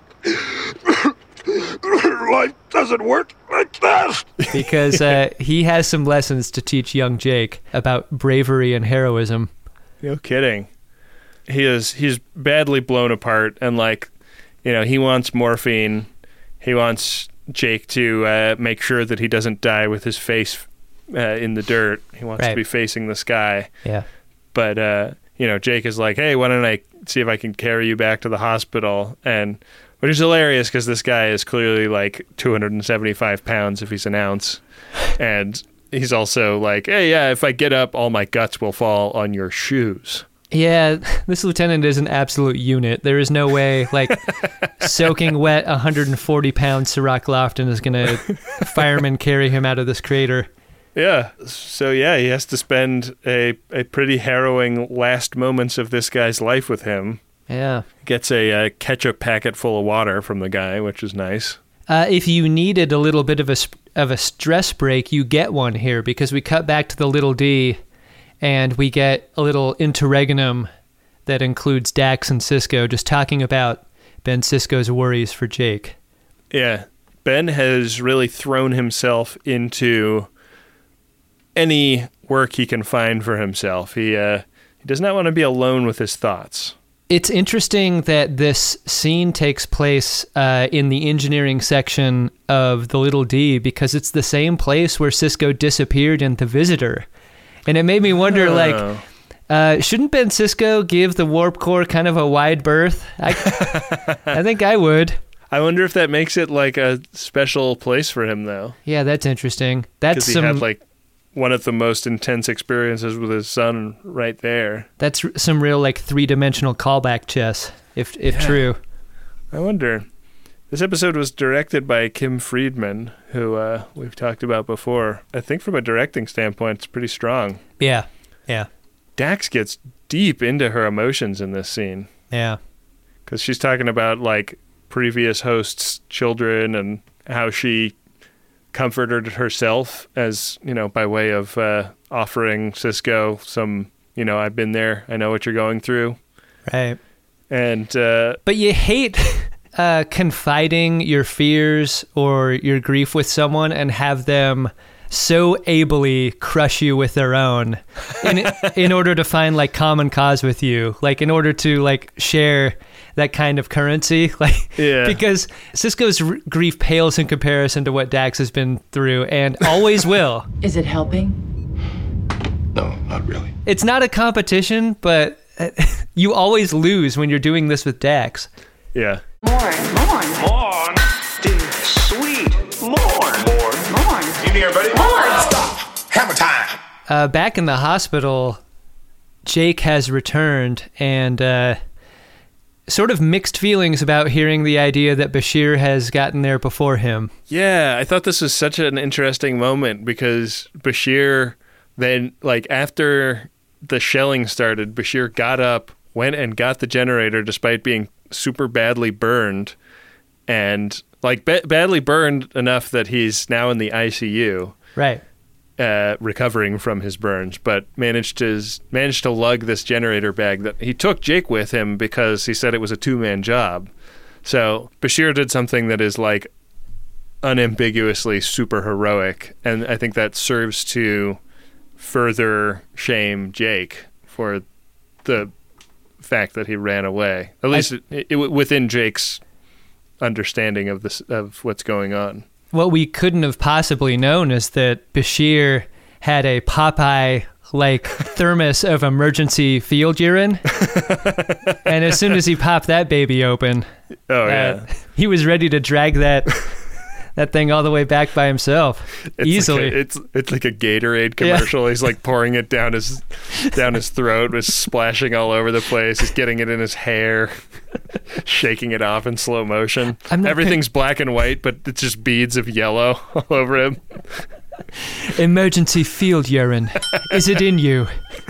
Life doesn't work like that. Because he has some lessons to teach young Jake about bravery and heroism. No kidding. He's badly blown apart, and he wants morphine. He wants Jake to make sure that he doesn't die with his face in the dirt. He wants to be facing the sky. Yeah. But Jake is like, hey, why don't I see if I can carry you back to the hospital? And which is hilarious because this guy is clearly like 275 pounds if he's an ounce. And he's also like, hey, yeah, if I get up, all my guts will fall on your shoes. Yeah, this lieutenant is an absolute unit. There is no way, soaking wet 140-pound Ciroc Lofton is going to fireman carry him out of this crater. Yeah. So, he has to spend a pretty harrowing last moments of this guy's life with him. Yeah. Gets a ketchup packet full of water from the guy, which is nice. If you needed a little bit of a stress break, you get one here, because we cut back to the Little D, and we get a little interregnum that includes Dax and Sisko just talking about Ben Sisko's worries for Jake. Yeah. Ben has really thrown himself into any work he can find for himself. He does not want to be alone with his thoughts. It's interesting that this scene takes place in the engineering section of the Little D, because it's the same place where Sisko disappeared in The Visitor. And it made me wonder, shouldn't Ben Sisko give the Warp Core kind of a wide berth? I think I would. I wonder if that makes it like a special place for him, though. Yeah, that's interesting. That's he had one of the most intense experiences with his son right there. That's some real three-dimensional callback chess, if true. I wonder. This episode was directed by Kim Friedman, who we've talked about before. I think from a directing standpoint, it's pretty strong. Yeah. Dax gets deep into her emotions in this scene. Yeah. Because she's talking about previous hosts' children and how she comforted herself as, by way of offering Sisko some, I've been there, I know what you're going through. Right. And but you hate confiding your fears or your grief with someone and have them so ably crush you with their own in order to find common cause with you, in order to share that kind of currency, because Sisko's grief pales in comparison to what Dax has been through and always will. Is it helping? No, not really. It's not a competition, but you always lose when you're doing this with Dax. Yeah. More. Dude, sweet. More. You here, buddy? More. Stop. Hammer time. Back in the hospital, Jake has returned, and sort of mixed feelings about hearing the idea that Bashir has gotten there before him. Yeah, I thought this was such an interesting moment, because Bashir then, after the shelling started, Bashir got up, went and got the generator despite being super badly burned, and Like badly burned enough that he's now in the ICU. Right. Recovering from his burns, but managed to lug this generator bag that he took Jake with him because he said it was a 2-man job. So Bashir did something that is like unambiguously super heroic, and I think that serves to further shame Jake for the fact that he ran away. At least within Jake's understanding of this, of what's going on. What we couldn't have possibly known is that Bashir had a Popeye-like thermos of emergency field urine, and as soon as he popped that baby open, he was ready to drag that thing all the way back by himself easily. It's like a Gatorade commercial. Yeah. He's like pouring it down his throat, was splashing all over the place. He's getting it in his hair, shaking it off in slow motion. Everything's black and white, but it's just beads of yellow all over him. Emergency field urine. Is it in you?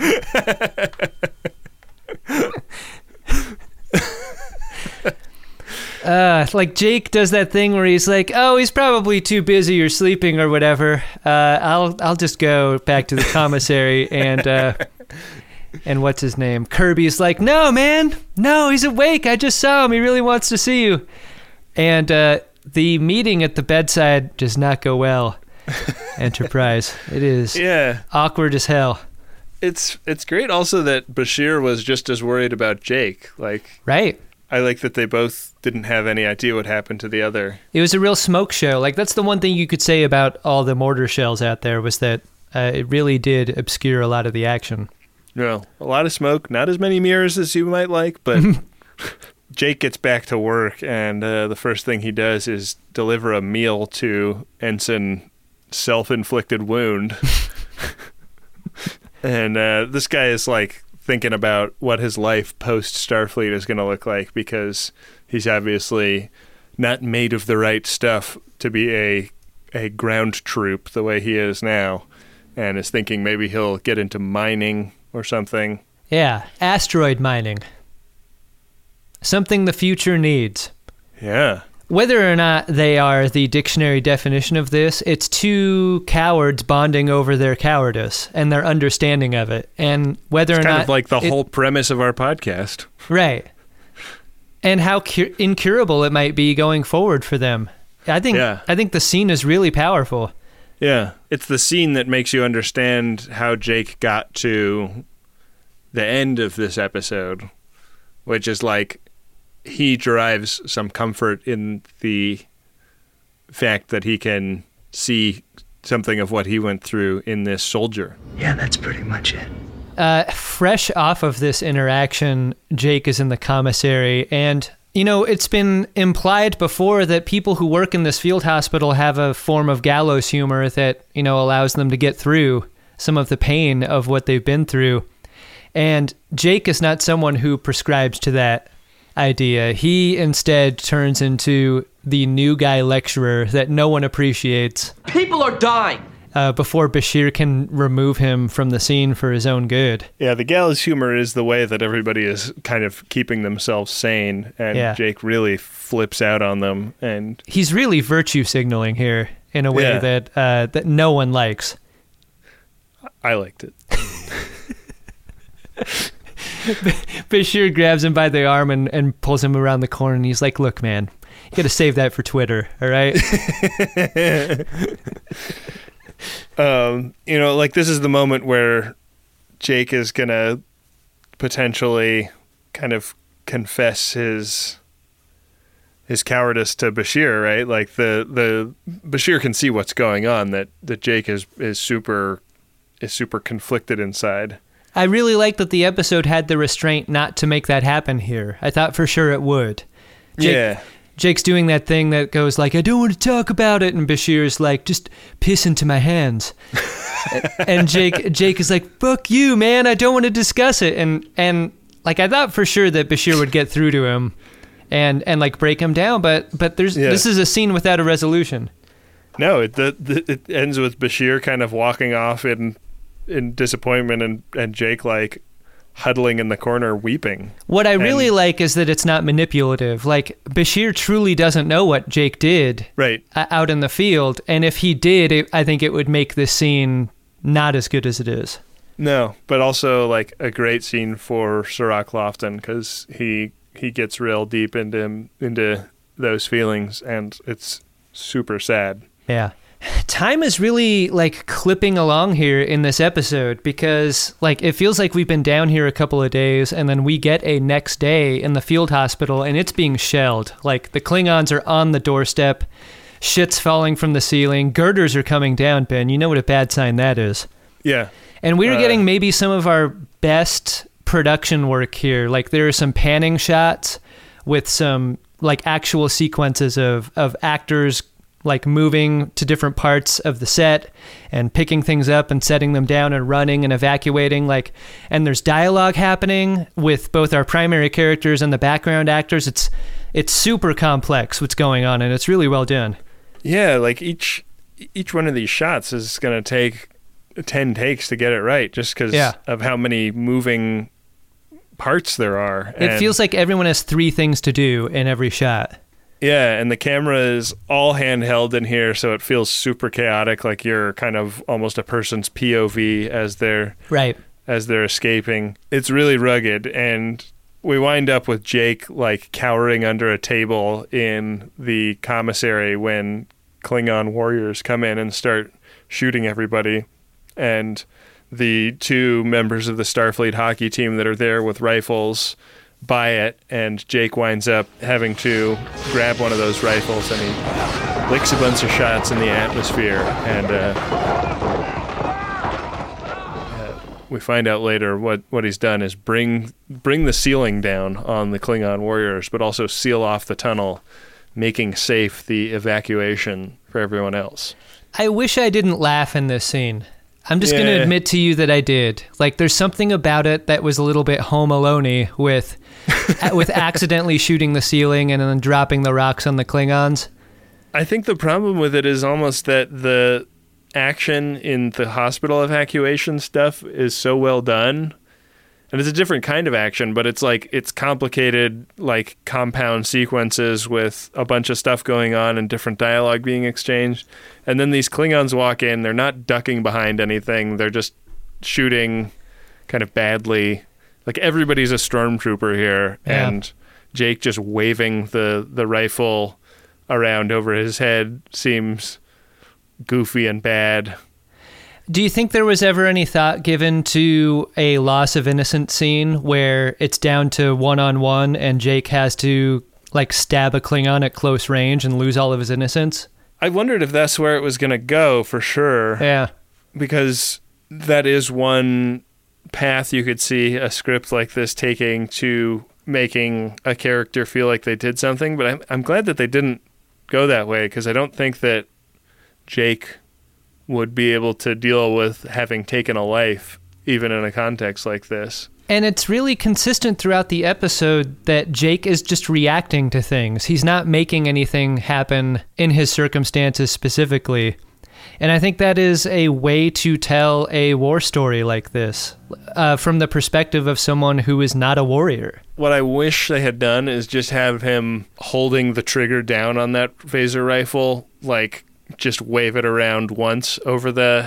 Like Jake does that thing where he's like, oh, he's probably too busy or sleeping or whatever. I'll just go back to the commissary and what's his name? Kirby's like, no, man, no, he's awake. I just saw him. He really wants to see you. And the meeting at the bedside does not go well. Enterprise. It is awkward as hell. It's great also that Bashir was just as worried about Jake. Like, right. I like that they both didn't have any idea what happened to the other. It was a real smoke show. Like, that's the one thing you could say about all the mortar shells out there was that it really did obscure a lot of the action. No, a lot of smoke, not as many mirrors as you might like, but Jake gets back to work, and the first thing he does is deliver a meal to Ensign Self-Inflicted Wound. And this guy is like thinking about what his life post Starfleet is going to look like, because he's obviously not made of the right stuff to be a ground troop the way he is now, and is thinking maybe he'll get into mining or something. Yeah, asteroid mining. Something the future needs. Yeah. Whether or not they are the dictionary definition of this, it's two cowards bonding over their cowardice and their understanding of it. And whether it's or not... kind of like the whole premise of our podcast. Right. And how incurable it might be going forward for them. I think the scene is really powerful. Yeah. It's the scene that makes you understand how Jake got to the end of this episode, which is like, he derives some comfort in the fact that he can see something of what he went through in this soldier. Yeah, that's pretty much it. Fresh off of this interaction, Jake is in the commissary, and, you know, it's been implied before that people who work in this field hospital have a form of gallows humor that, you know, allows them to get through some of the pain of what they've been through. And Jake is not someone who prescribes to that idea. He instead turns into the new guy lecturer that no one appreciates. People are dying! Before Bashir can remove him from the scene for his own good. Yeah, the gallows humor is the way that everybody is kind of keeping themselves sane, and Jake really flips out on them. And he's really virtue signaling here in a way that no one likes. I liked it. Bashir grabs him by the arm and pulls him around the corner, and he's like, look, man, you gotta save that for Twitter, all right? You know, like, this is the moment where Jake is gonna potentially kind of confess his cowardice to Bashir, right? Like, the Bashir can see what's going on, that Jake is super conflicted inside. I really like that the episode had the restraint not to make that happen here. I thought for sure it would. Jake's doing that thing that goes like, I don't want to talk about it, and Bashir's like, just piss into my hands. And Jake is like, fuck you, man, I don't want to discuss it. And like, I thought for sure that Bashir would get through to him and like break him down, but this is a scene without a resolution. No, it ends with Bashir kind of walking off in disappointment, and Jake like huddling in the corner weeping. What I really like is that it's not manipulative. Like, Bashir truly doesn't know what Jake did out in the field, and if he did, I think it would make this scene not as good as it is. No, but also like a great scene for Cirroc Lofton, because he gets real deep into those feelings, and it's super sad. Yeah. Time is really like clipping along here in this episode, because like it feels like we've been down here a couple of days, and then we get a next day in the field hospital and it's being shelled. Like the Klingons are on the doorstep, shit's falling from the ceiling, girders are coming down, Ben. You know what a bad sign that is. Yeah. And we're getting maybe some of our best production work here. Like there are some panning shots with some like actual sequences of actors like moving to different parts of the set and picking things up and setting them down and running and evacuating. Like, and there's dialogue happening with both our primary characters and the background actors. It's super complex what's going on, and it's really well done. Yeah, like each one of these shots is going to take 10 takes to get it right, just because of how many moving parts there are. It feels like everyone has 3 things to do in every shot. Yeah, and the camera is all handheld in here, so it feels super chaotic, like you're kind of almost a person's POV as they're escaping. It's really rugged, and we wind up with Jake like cowering under a table in the commissary when Klingon warriors come in and start shooting everybody. And the 2 members of the Starfleet hockey team that are there with rifles buy it, and Jake winds up having to grab one of those rifles, and he licks a bunch of shots in the atmosphere, and we find out later what he's done is bring the ceiling down on the Klingon warriors, but also seal off the tunnel, making safe the evacuation for everyone else. I wish I didn't laugh in this scene. I'm just going to admit to you that I did. Like, there's something about it that was a little bit Home Alone-y with accidentally shooting the ceiling and then dropping the rocks on the Klingons. I think the problem with it is almost that the action in the hospital evacuation stuff is so well done. And it's a different kind of action, but it's like it's complicated, like compound sequences with a bunch of stuff going on and different dialogue being exchanged. And then these Klingons walk in, they're not ducking behind anything, they're just shooting kind of badly. Like everybody's a stormtrooper here, and Jake just waving the rifle around over his head seems goofy and bad. Do you think there was ever any thought given to a loss of innocence scene where it's down to 1-on-1 and Jake has to like stab a Klingon at close range and lose all of his innocence? I wondered if that's where it was going to go for sure. Yeah. Because that is one path you could see a script like this taking to making a character feel like they did something. But I'm glad that they didn't go that way, because I don't think that Jake would be able to deal with having taken a life, even in a context like this. And it's really consistent throughout the episode that Jake is just reacting to things. He's not making anything happen in his circumstances specifically. And I think that is a way to tell a war story like this, from the perspective of someone who is not a warrior. What I wish they had done is just have him holding the trigger down on that phaser rifle, like just wave it around once over the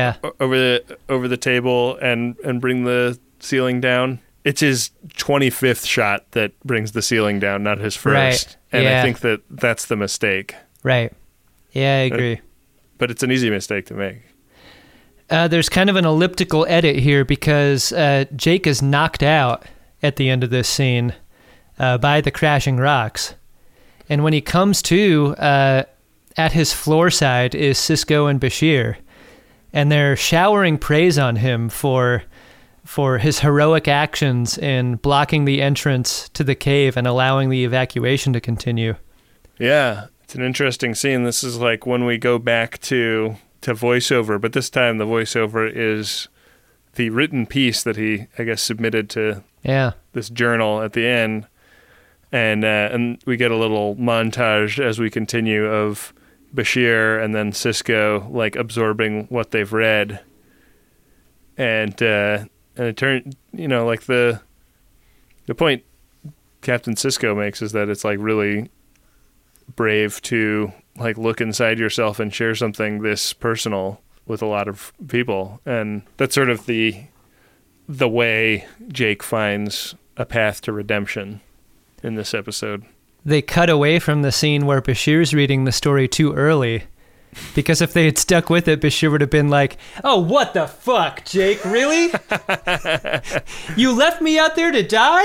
table and bring the ceiling down. It's his 25th shot that brings the ceiling down, not his first. Right. And I think that that's the mistake. Right. Yeah, I agree. But it's an easy mistake to make. There's kind of an elliptical edit here because Jake is knocked out at the end of this scene by the crashing rocks. And when he comes to, at his floor side is Sisko and Bashir. And they're showering praise on him for his heroic actions in blocking the entrance to the cave and allowing the evacuation to continue. Yeah, it's an interesting scene. This is like when we go back to voiceover, but this time the voiceover is the written piece that he, I guess, submitted to this journal at the end. And we get a little montage as we continue of Bashir and then Sisko like absorbing what they've read. And And it turned, like the point Captain Sisko makes is that it's like really brave to like look inside yourself and share something this personal with a lot of people. And that's sort of the way Jake finds a path to redemption in this episode. They cut away from the scene where Bashir's reading the story too early, because if they had stuck with it, Bashir would have been like, "Oh, what the fuck, Jake? Really? You left me out there to die?"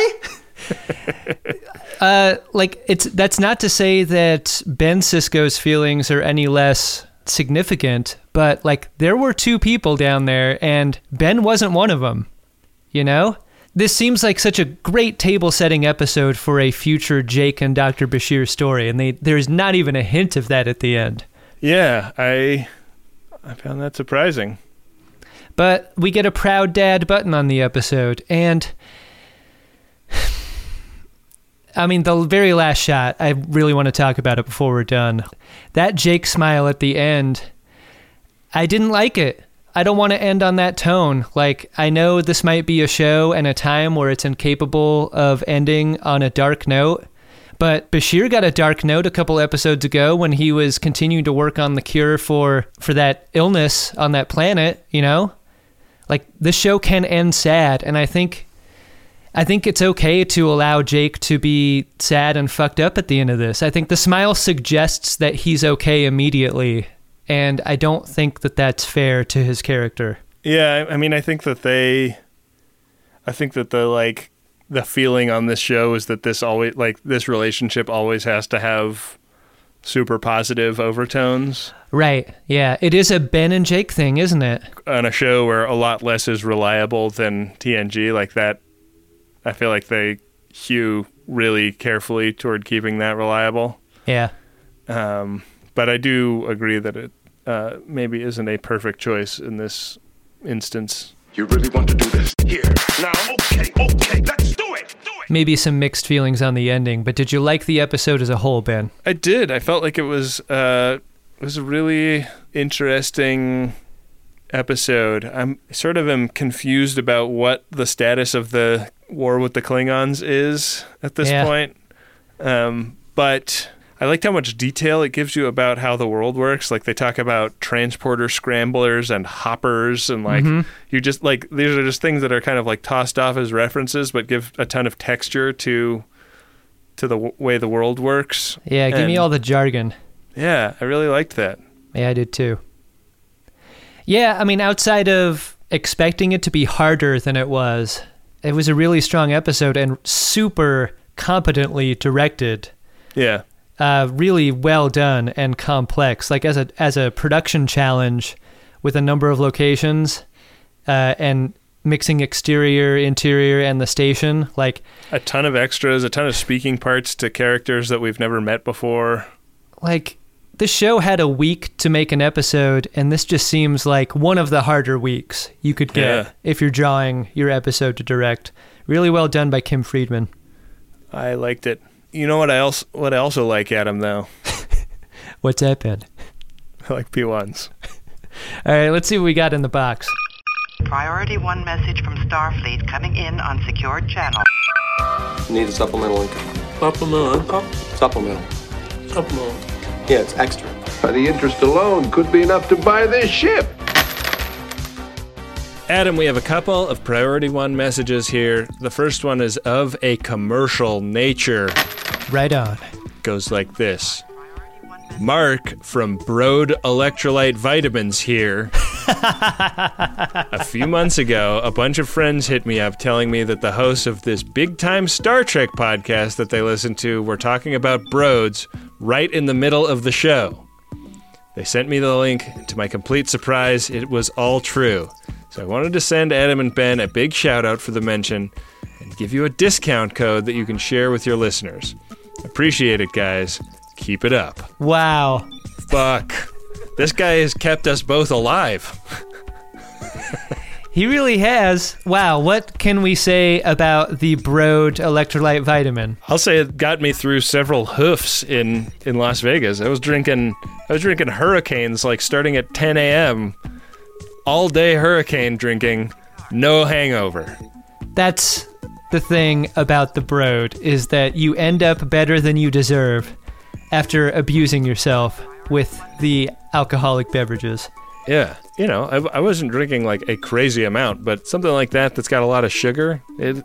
That's not to say that Ben Sisko's feelings are any less significant, but like there were two people down there, and Ben wasn't one of them. This seems like such a great table-setting episode for a future Jake and Dr. Bashir story, and there's not even a hint of that at the end. Yeah, I found that surprising. But we get a proud dad button on the episode, and I mean, the very last shot, I really want to talk about it before we're done. That Jake smile at the end, I didn't like it. I don't want to end on that tone. Like, I know this might be a show and a time where it's incapable of ending on a dark note, but Bashir got a dark note a couple episodes ago when he was continuing to work on the cure for that illness on that planet, Like, this show can end sad, and I think it's okay to allow Jake to be sad and fucked up at the end of this. I think the smile suggests that he's okay immediately, and I don't think that that's fair to his character. Yeah, I mean, I think that the feeling on this show is that this relationship always has to have super positive overtones. Right. Yeah, it is a Ben and Jake thing, isn't it? On a show where a lot less is reliable than TNG, like that, I feel like they hew really carefully toward keeping that reliable. Yeah. But I do agree that it maybe isn't a perfect choice in this instance. You really want to do this? Here. Now, okay, let's do it! Maybe some mixed feelings on the ending, but did you like the episode as a whole, Ben? I did. I felt like it was a really interesting episode. I'm sort of am confused about what the status of the war with the Klingons is at this point. But I liked how much detail it gives you about how the world works. Like, they talk about transporter scramblers and hoppers, and you just like, these are just things that are kind of like tossed off as references, but give a ton of texture to the way the world works. Yeah, give me all the jargon. Yeah, I really liked that. Yeah, I did too. Yeah, I mean, outside of expecting it to be harder than it was a really strong episode and super competently directed. Yeah. Really well done and complex. Like, as a production challenge with a number of locations and mixing exterior, interior, and the station. Like, a ton of extras, a ton of speaking parts to characters that we've never met before. Like, this show had a week to make an episode, and this just seems like one of the harder weeks you could get if you're drawing your episode to direct. Really well done by Kim Friedman. I liked it. You know what I also like, Adam, though? What's that, Ben? I like P1s. All right, let's see what we got in the box. Priority 1 message from Starfleet coming in on secured channel. Need a supplemental income. Supplemental income? Supplemental. Yeah, it's extra. The interest alone could be enough to buy this ship. Adam, we have a couple of Priority 1 messages here. The first one is of a commercial nature. Right on. Goes like this. Mark from Broad Electrolyte Vitamins here. A few months ago, a bunch of friends hit me up telling me that the hosts of this big-time Star Trek podcast that they listen to were talking about Broads right in the middle of the show. They sent me the link, and to my complete surprise, it was all true. So I wanted to send Adam and Ben a big shout-out for the mention and give you a discount code that you can share with your listeners. Appreciate it, guys. Keep it up. Wow. Fuck. This guy has kept us both alive. He really has. Wow, what can we say about the Broad Electrolyte Vitamin? I'll say it got me through several hoofs in Las Vegas. I was drinking Hurricanes, like, starting at 10 a.m., all day hurricane drinking, No hangover. That's the thing about the Broad, is that you end up better than you deserve after abusing yourself with the alcoholic beverages. Yeah. You know, I wasn't drinking like a crazy amount, but something like that's got a lot of sugar, it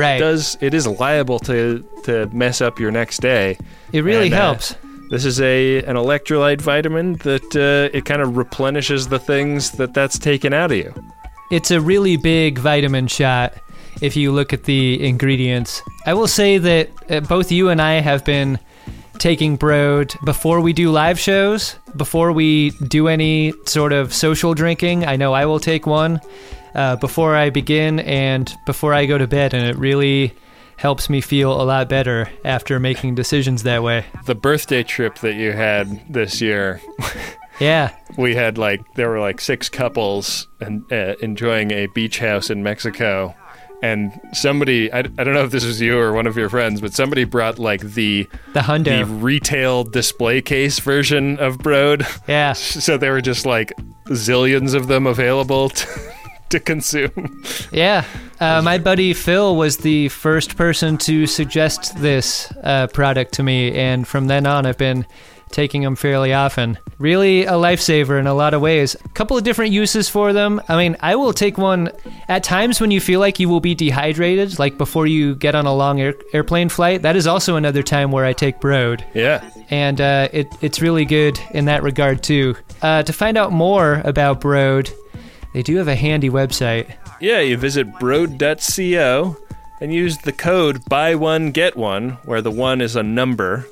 is liable to mess up your next day. It really helps. This is an electrolyte vitamin that it kind of replenishes the things that's taken out of you. It's a really big vitamin shot if you look at the ingredients. I will say that both you and I have been taking Broad before we do live shows, before we do any sort of social drinking. I know I will take one before I begin and before I go to bed, and it really helps me feel a lot better after making decisions that way. The birthday trip that you had this year. Yeah. We had there were 6 couples and enjoying a beach house in Mexico. And somebody, I don't know if this was you or one of your friends, but somebody brought the Hundo, the retail display case version of Broad. Yeah. So there were just zillions of them available to consume. Yeah. My buddy Phil was the first person to suggest this product to me, and from then on I've been taking them fairly often. Really a lifesaver in a lot of ways. A couple of different uses for them. I mean, I will take one at times when you feel like you will be dehydrated, like before you get on a long airplane flight. That is also another time where I take Broad. Yeah. And it's really good in that regard too. To find out more about Broad, they do have a handy website. Yeah, you visit broad.co and use the code buy one get one, where the 1 is a number.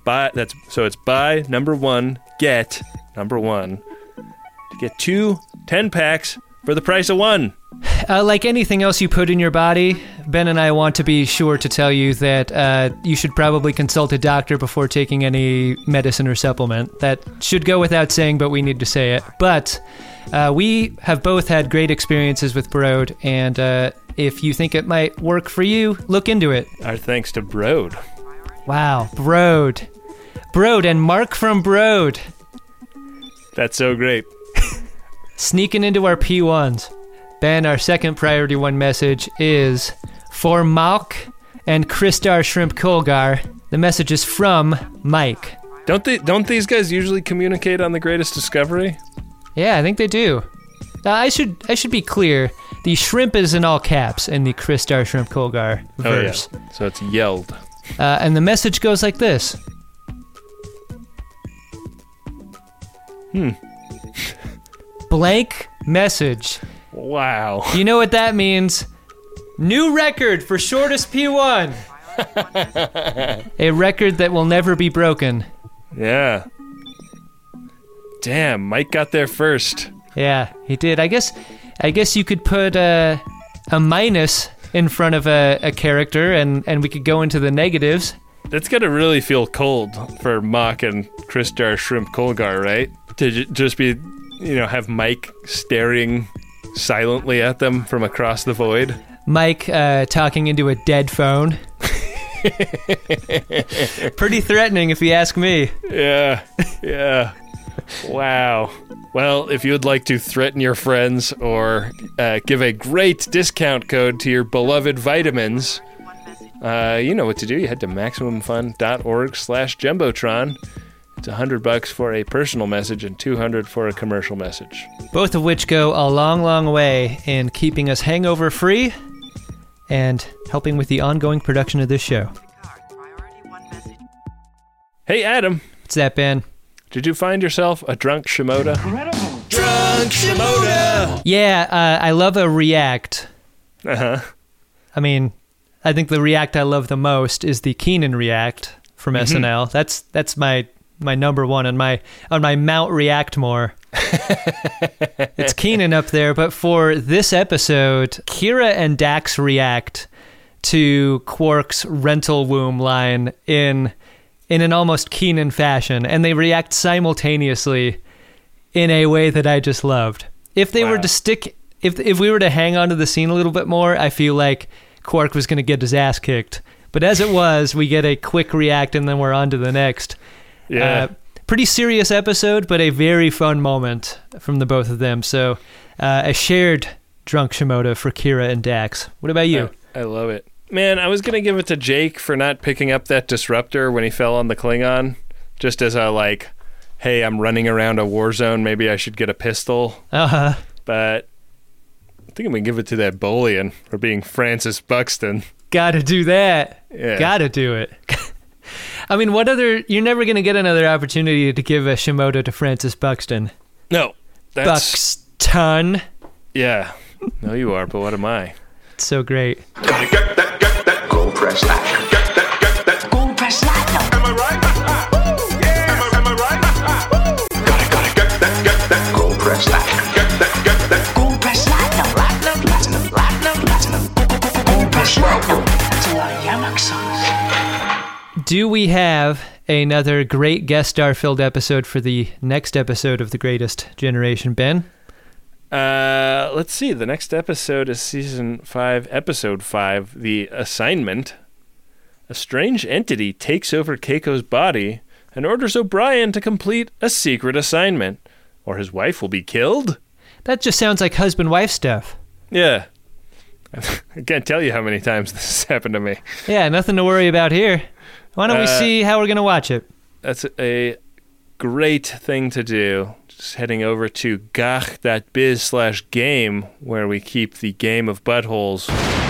So it's buy number 1 get number 1 to get 2 10-packs for the price of 1. Like anything else you put in your body, Ben and I want to be sure to tell you that you should probably consult a doctor before taking any medicine or supplement. That should go without saying, but we need to say it. But we have both had great experiences with Broad, and if you think it might work for you, look into it. Our thanks to Broad. Wow, Broad. Broad and Mark from Broad. That's so great. Sneaking into our P1s. Ben, our second priority 1 message is for Malk and Kristar Shrimp Kolgar. The message is from Mike. Don't these guys usually communicate on The Greatest Discovery? Yeah, I think they do. I should be clear. The shrimp is in all caps in the Kristar Shrimp Kolgar verse. Oh, yeah. So it's yelled. And the message goes like this. Blank message. Wow. You know what that means? New record for shortest P1. A record that will never be broken. Yeah. Damn, Mike got there first. Yeah, he did. I guess you could put a minus in front of a character, and we could go into the negatives. That's gotta really feel cold for Mock and Kristar Shrimp Kolgar, right? To just be, have Mike staring silently at them from across the void. Mike talking into a dead phone. Pretty threatening, if you ask me. Yeah. Wow. Well, if you would like to threaten your friends or give a great discount code to your beloved vitamins, you know what to do. You head to MaximumFun.org/Jumbotron. It's $100 for a personal message and $200 for a commercial message. Both of which go a long, long way in keeping us hangover free and helping with the ongoing production of this show. Hey, Adam. What's that, Ben? Did you find yourself a drunk Shimoda? Incredible. Drunk Shimoda! Yeah, I love a react. Uh-huh. I mean, I think the react I love the most is the Keenan react from SNL. That's my number one on my Mount Reactmore. It's Keenan up there, but for this episode, Kira and Dax react to Quark's rental womb line in an almost Keenan fashion, and they react simultaneously in a way that I just loved. If they were to stick, if we were to hang on to the scene a little bit more, I feel like Quark was going to get his ass kicked. But as it was, we get a quick react and then we're on to the next. Yeah. Pretty serious episode, but a very fun moment from the both of them. So a shared Drunk Shimoda for Kira and Dax. What about you? I love it. Man, I was going to give it to Jake for not picking up that disruptor when he fell on the Klingon, just as a, like, hey, I'm running around a war zone, maybe I should get a pistol. Uh-huh. But I think I'm going to give it to that Bolian for being Francis Buxton. Gotta do that. Yeah. Gotta do it. I mean, you're never going to get another opportunity to give a Shimoda to Francis Buxton. No. Buxton. Yeah. No, you are, but what am I? It's so great. Gotta get that. Gold press that. Get that. Gold press that. Am I right? Yeah. Am I right? Gotta get that. Gold press that. Get that. Gold press platinum. Gold press platinum. That's a lot of Yamak songs. Do we have another great guest star-filled episode for the next episode of The Greatest Generation, Ben? Let's see. The next episode is Season 5, Episode 5, The Assignment. A strange entity takes over Keiko's body and orders O'Brien to complete a secret assignment, or his wife will be killed? That just sounds like husband-wife stuff. Yeah. I can't tell you how many times this has happened to me. Yeah, nothing to worry about here. Why don't we see how we're going to watch it? That's a great thing to do. Just heading over to gach.biz/game, where we keep the game of buttholes,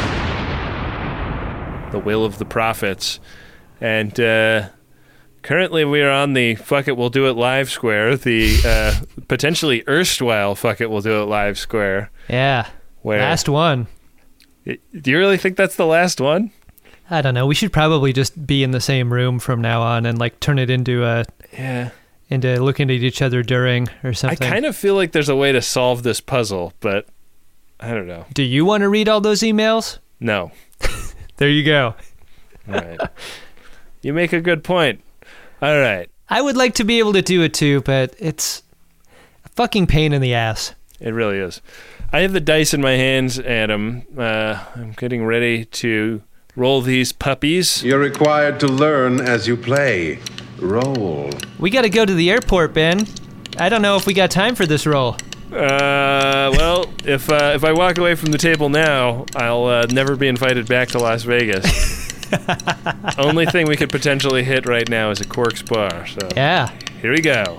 the will of the prophets. And currently we are on the Fuck It We'll Do It Live Square, the potentially erstwhile Fuck It We'll Do It Live Square. Yeah, last one. Do you really think that's the last one? I don't know. We should probably just be in the same room from now on and like turn it into a... Yeah. Into looking at each other during or something. I kind of feel like there's a way to solve this puzzle, but I don't know. Do you want to read all those emails? No. There you go. All right. You make a good point. All right. I would like to be able to do it too, but it's a fucking pain in the ass. It really is. I have the dice in my hands, Adam. I'm getting ready to roll these puppies. You're required to learn as you play. Roll. We got to go to the airport, Ben. I don't know if we got time for this roll. Well, if I walk away from the table now, I'll never be invited back to Las Vegas. Only thing we could potentially hit right now is a Quark's bar. So yeah. Here we go.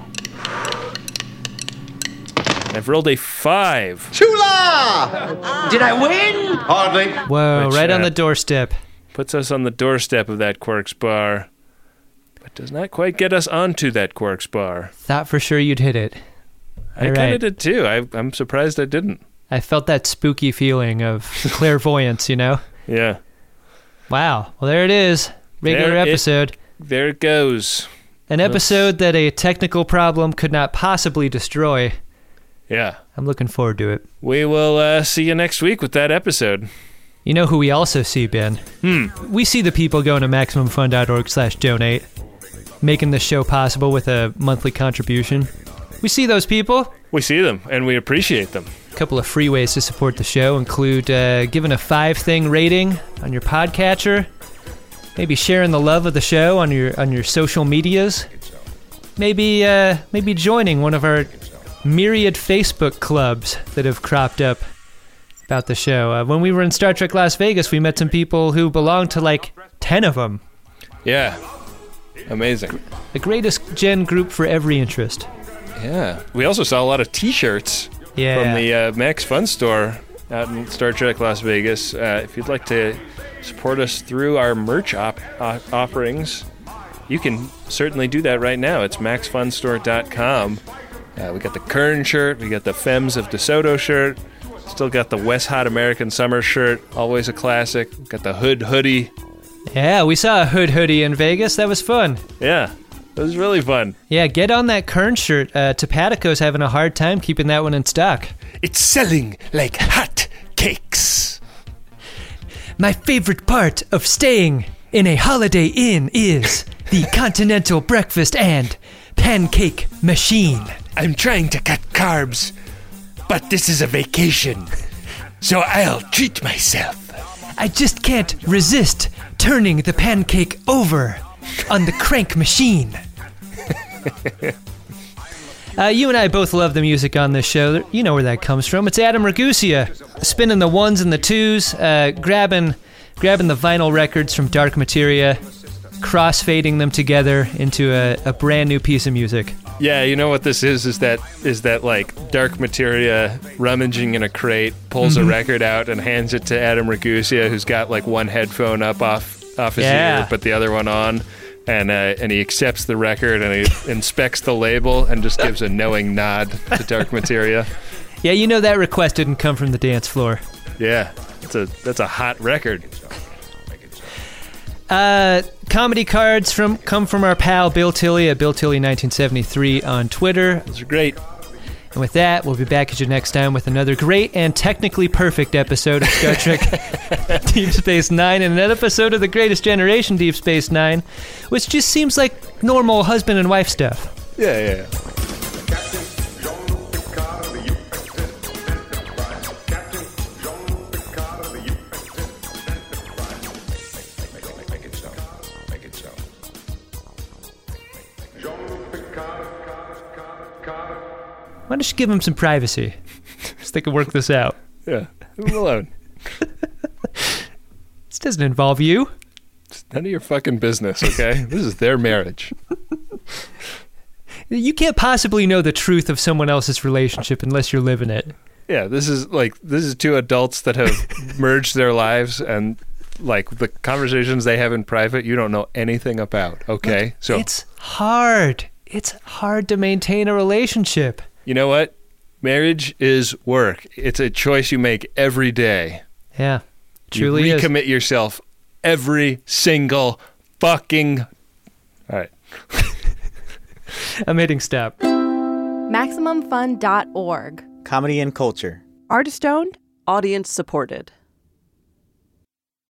I've rolled a 5. Chula! Did I win? Hardly. Whoa, right on the doorstep. Puts us on the doorstep of that Quark's bar. But does not quite get us onto that Quark's bar. Thought for sure you'd hit it. I kind of did too. I'm surprised I didn't. I felt that spooky feeling of clairvoyance, you know? Yeah. Wow. Well, there it is. Regular episode. There it goes. An episode that a technical problem could not possibly destroy. Yeah. I'm looking forward to it. We will see you next week with that episode. You know who we also see, Ben? We see the people going to MaximumFun.org/donate, making the show possible with a monthly contribution. We see those people. We see them, and we appreciate them. A couple of free ways to support the show include giving a 5-thing rating on your podcatcher, maybe sharing the love of the show on your social medias, maybe joining one of our myriad Facebook clubs that have cropped up about the show. When we were in Star Trek Las Vegas, we met some people who belonged to like 10 of them. Yeah. Amazing. The greatest gen group for every interest. Yeah. We also saw a lot of T-shirts from the Max Fun store out in Star Trek Las Vegas. If you'd like to support us through our merch offerings, you can certainly do that right now. It's maxfunstore.com. We got the Kern shirt. We got the Femmes of DeSoto shirt. Still got the West Hot American Summer shirt. Always a classic. Got the Hood hoodie. Yeah, we saw a Hood hoodie in Vegas. That was fun. Yeah, it was really fun. Yeah, get on that Kern shirt. Topatico's having a hard time keeping that one in stock. It's selling like hot cakes. My favorite part of staying in a Holiday Inn is the continental breakfast and pancake machine. I'm trying to cut carbs, but this is a vacation, so I'll treat myself. I just can't resist turning the pancake over on the crank machine. You and I both love the music on this show. You know where that comes from. It's Adam Ragusea, spinning the ones and the twos, grabbing the vinyl records from Dark Materia, crossfading them together into a brand new piece of music. Yeah, you know what this is that like Dark Materia rummaging in a crate, pulls a record out and hands it to Adam Ragusea, who's got like one headphone up off his ear, but the other one on. And he accepts the record and he inspects the label and just gives a knowing nod to Dark Materia. Yeah, you know that request didn't come from the dance floor. Yeah, that's a hot record. Comedy cards come from our pal Bill Tilley at BillTilley1973 on Twitter. Those are great. And with that, we'll be back at you next time with another great and technically perfect episode of Star Trek Deep Space Nine and an episode of The Greatest Generation Deep Space Nine, which just seems like normal husband and wife stuff. Yeah. Why don't you give him some privacy? So they can work this out. Yeah, leave him alone. This doesn't involve you. It's none of your fucking business, okay? This is their marriage. You can't possibly know the truth of someone else's relationship unless you're living it. Yeah, this is two adults that have merged their lives, and like the conversations they have in private, you don't know anything about, okay? Look, so it's hard. It's hard to maintain a relationship. You know what? Marriage is work. It's a choice you make every day. Yeah, truly you recommit yourself every single fucking... All right. I'm hitting stop. MaximumFun.org. Comedy and culture. Artist-owned. Audience-supported.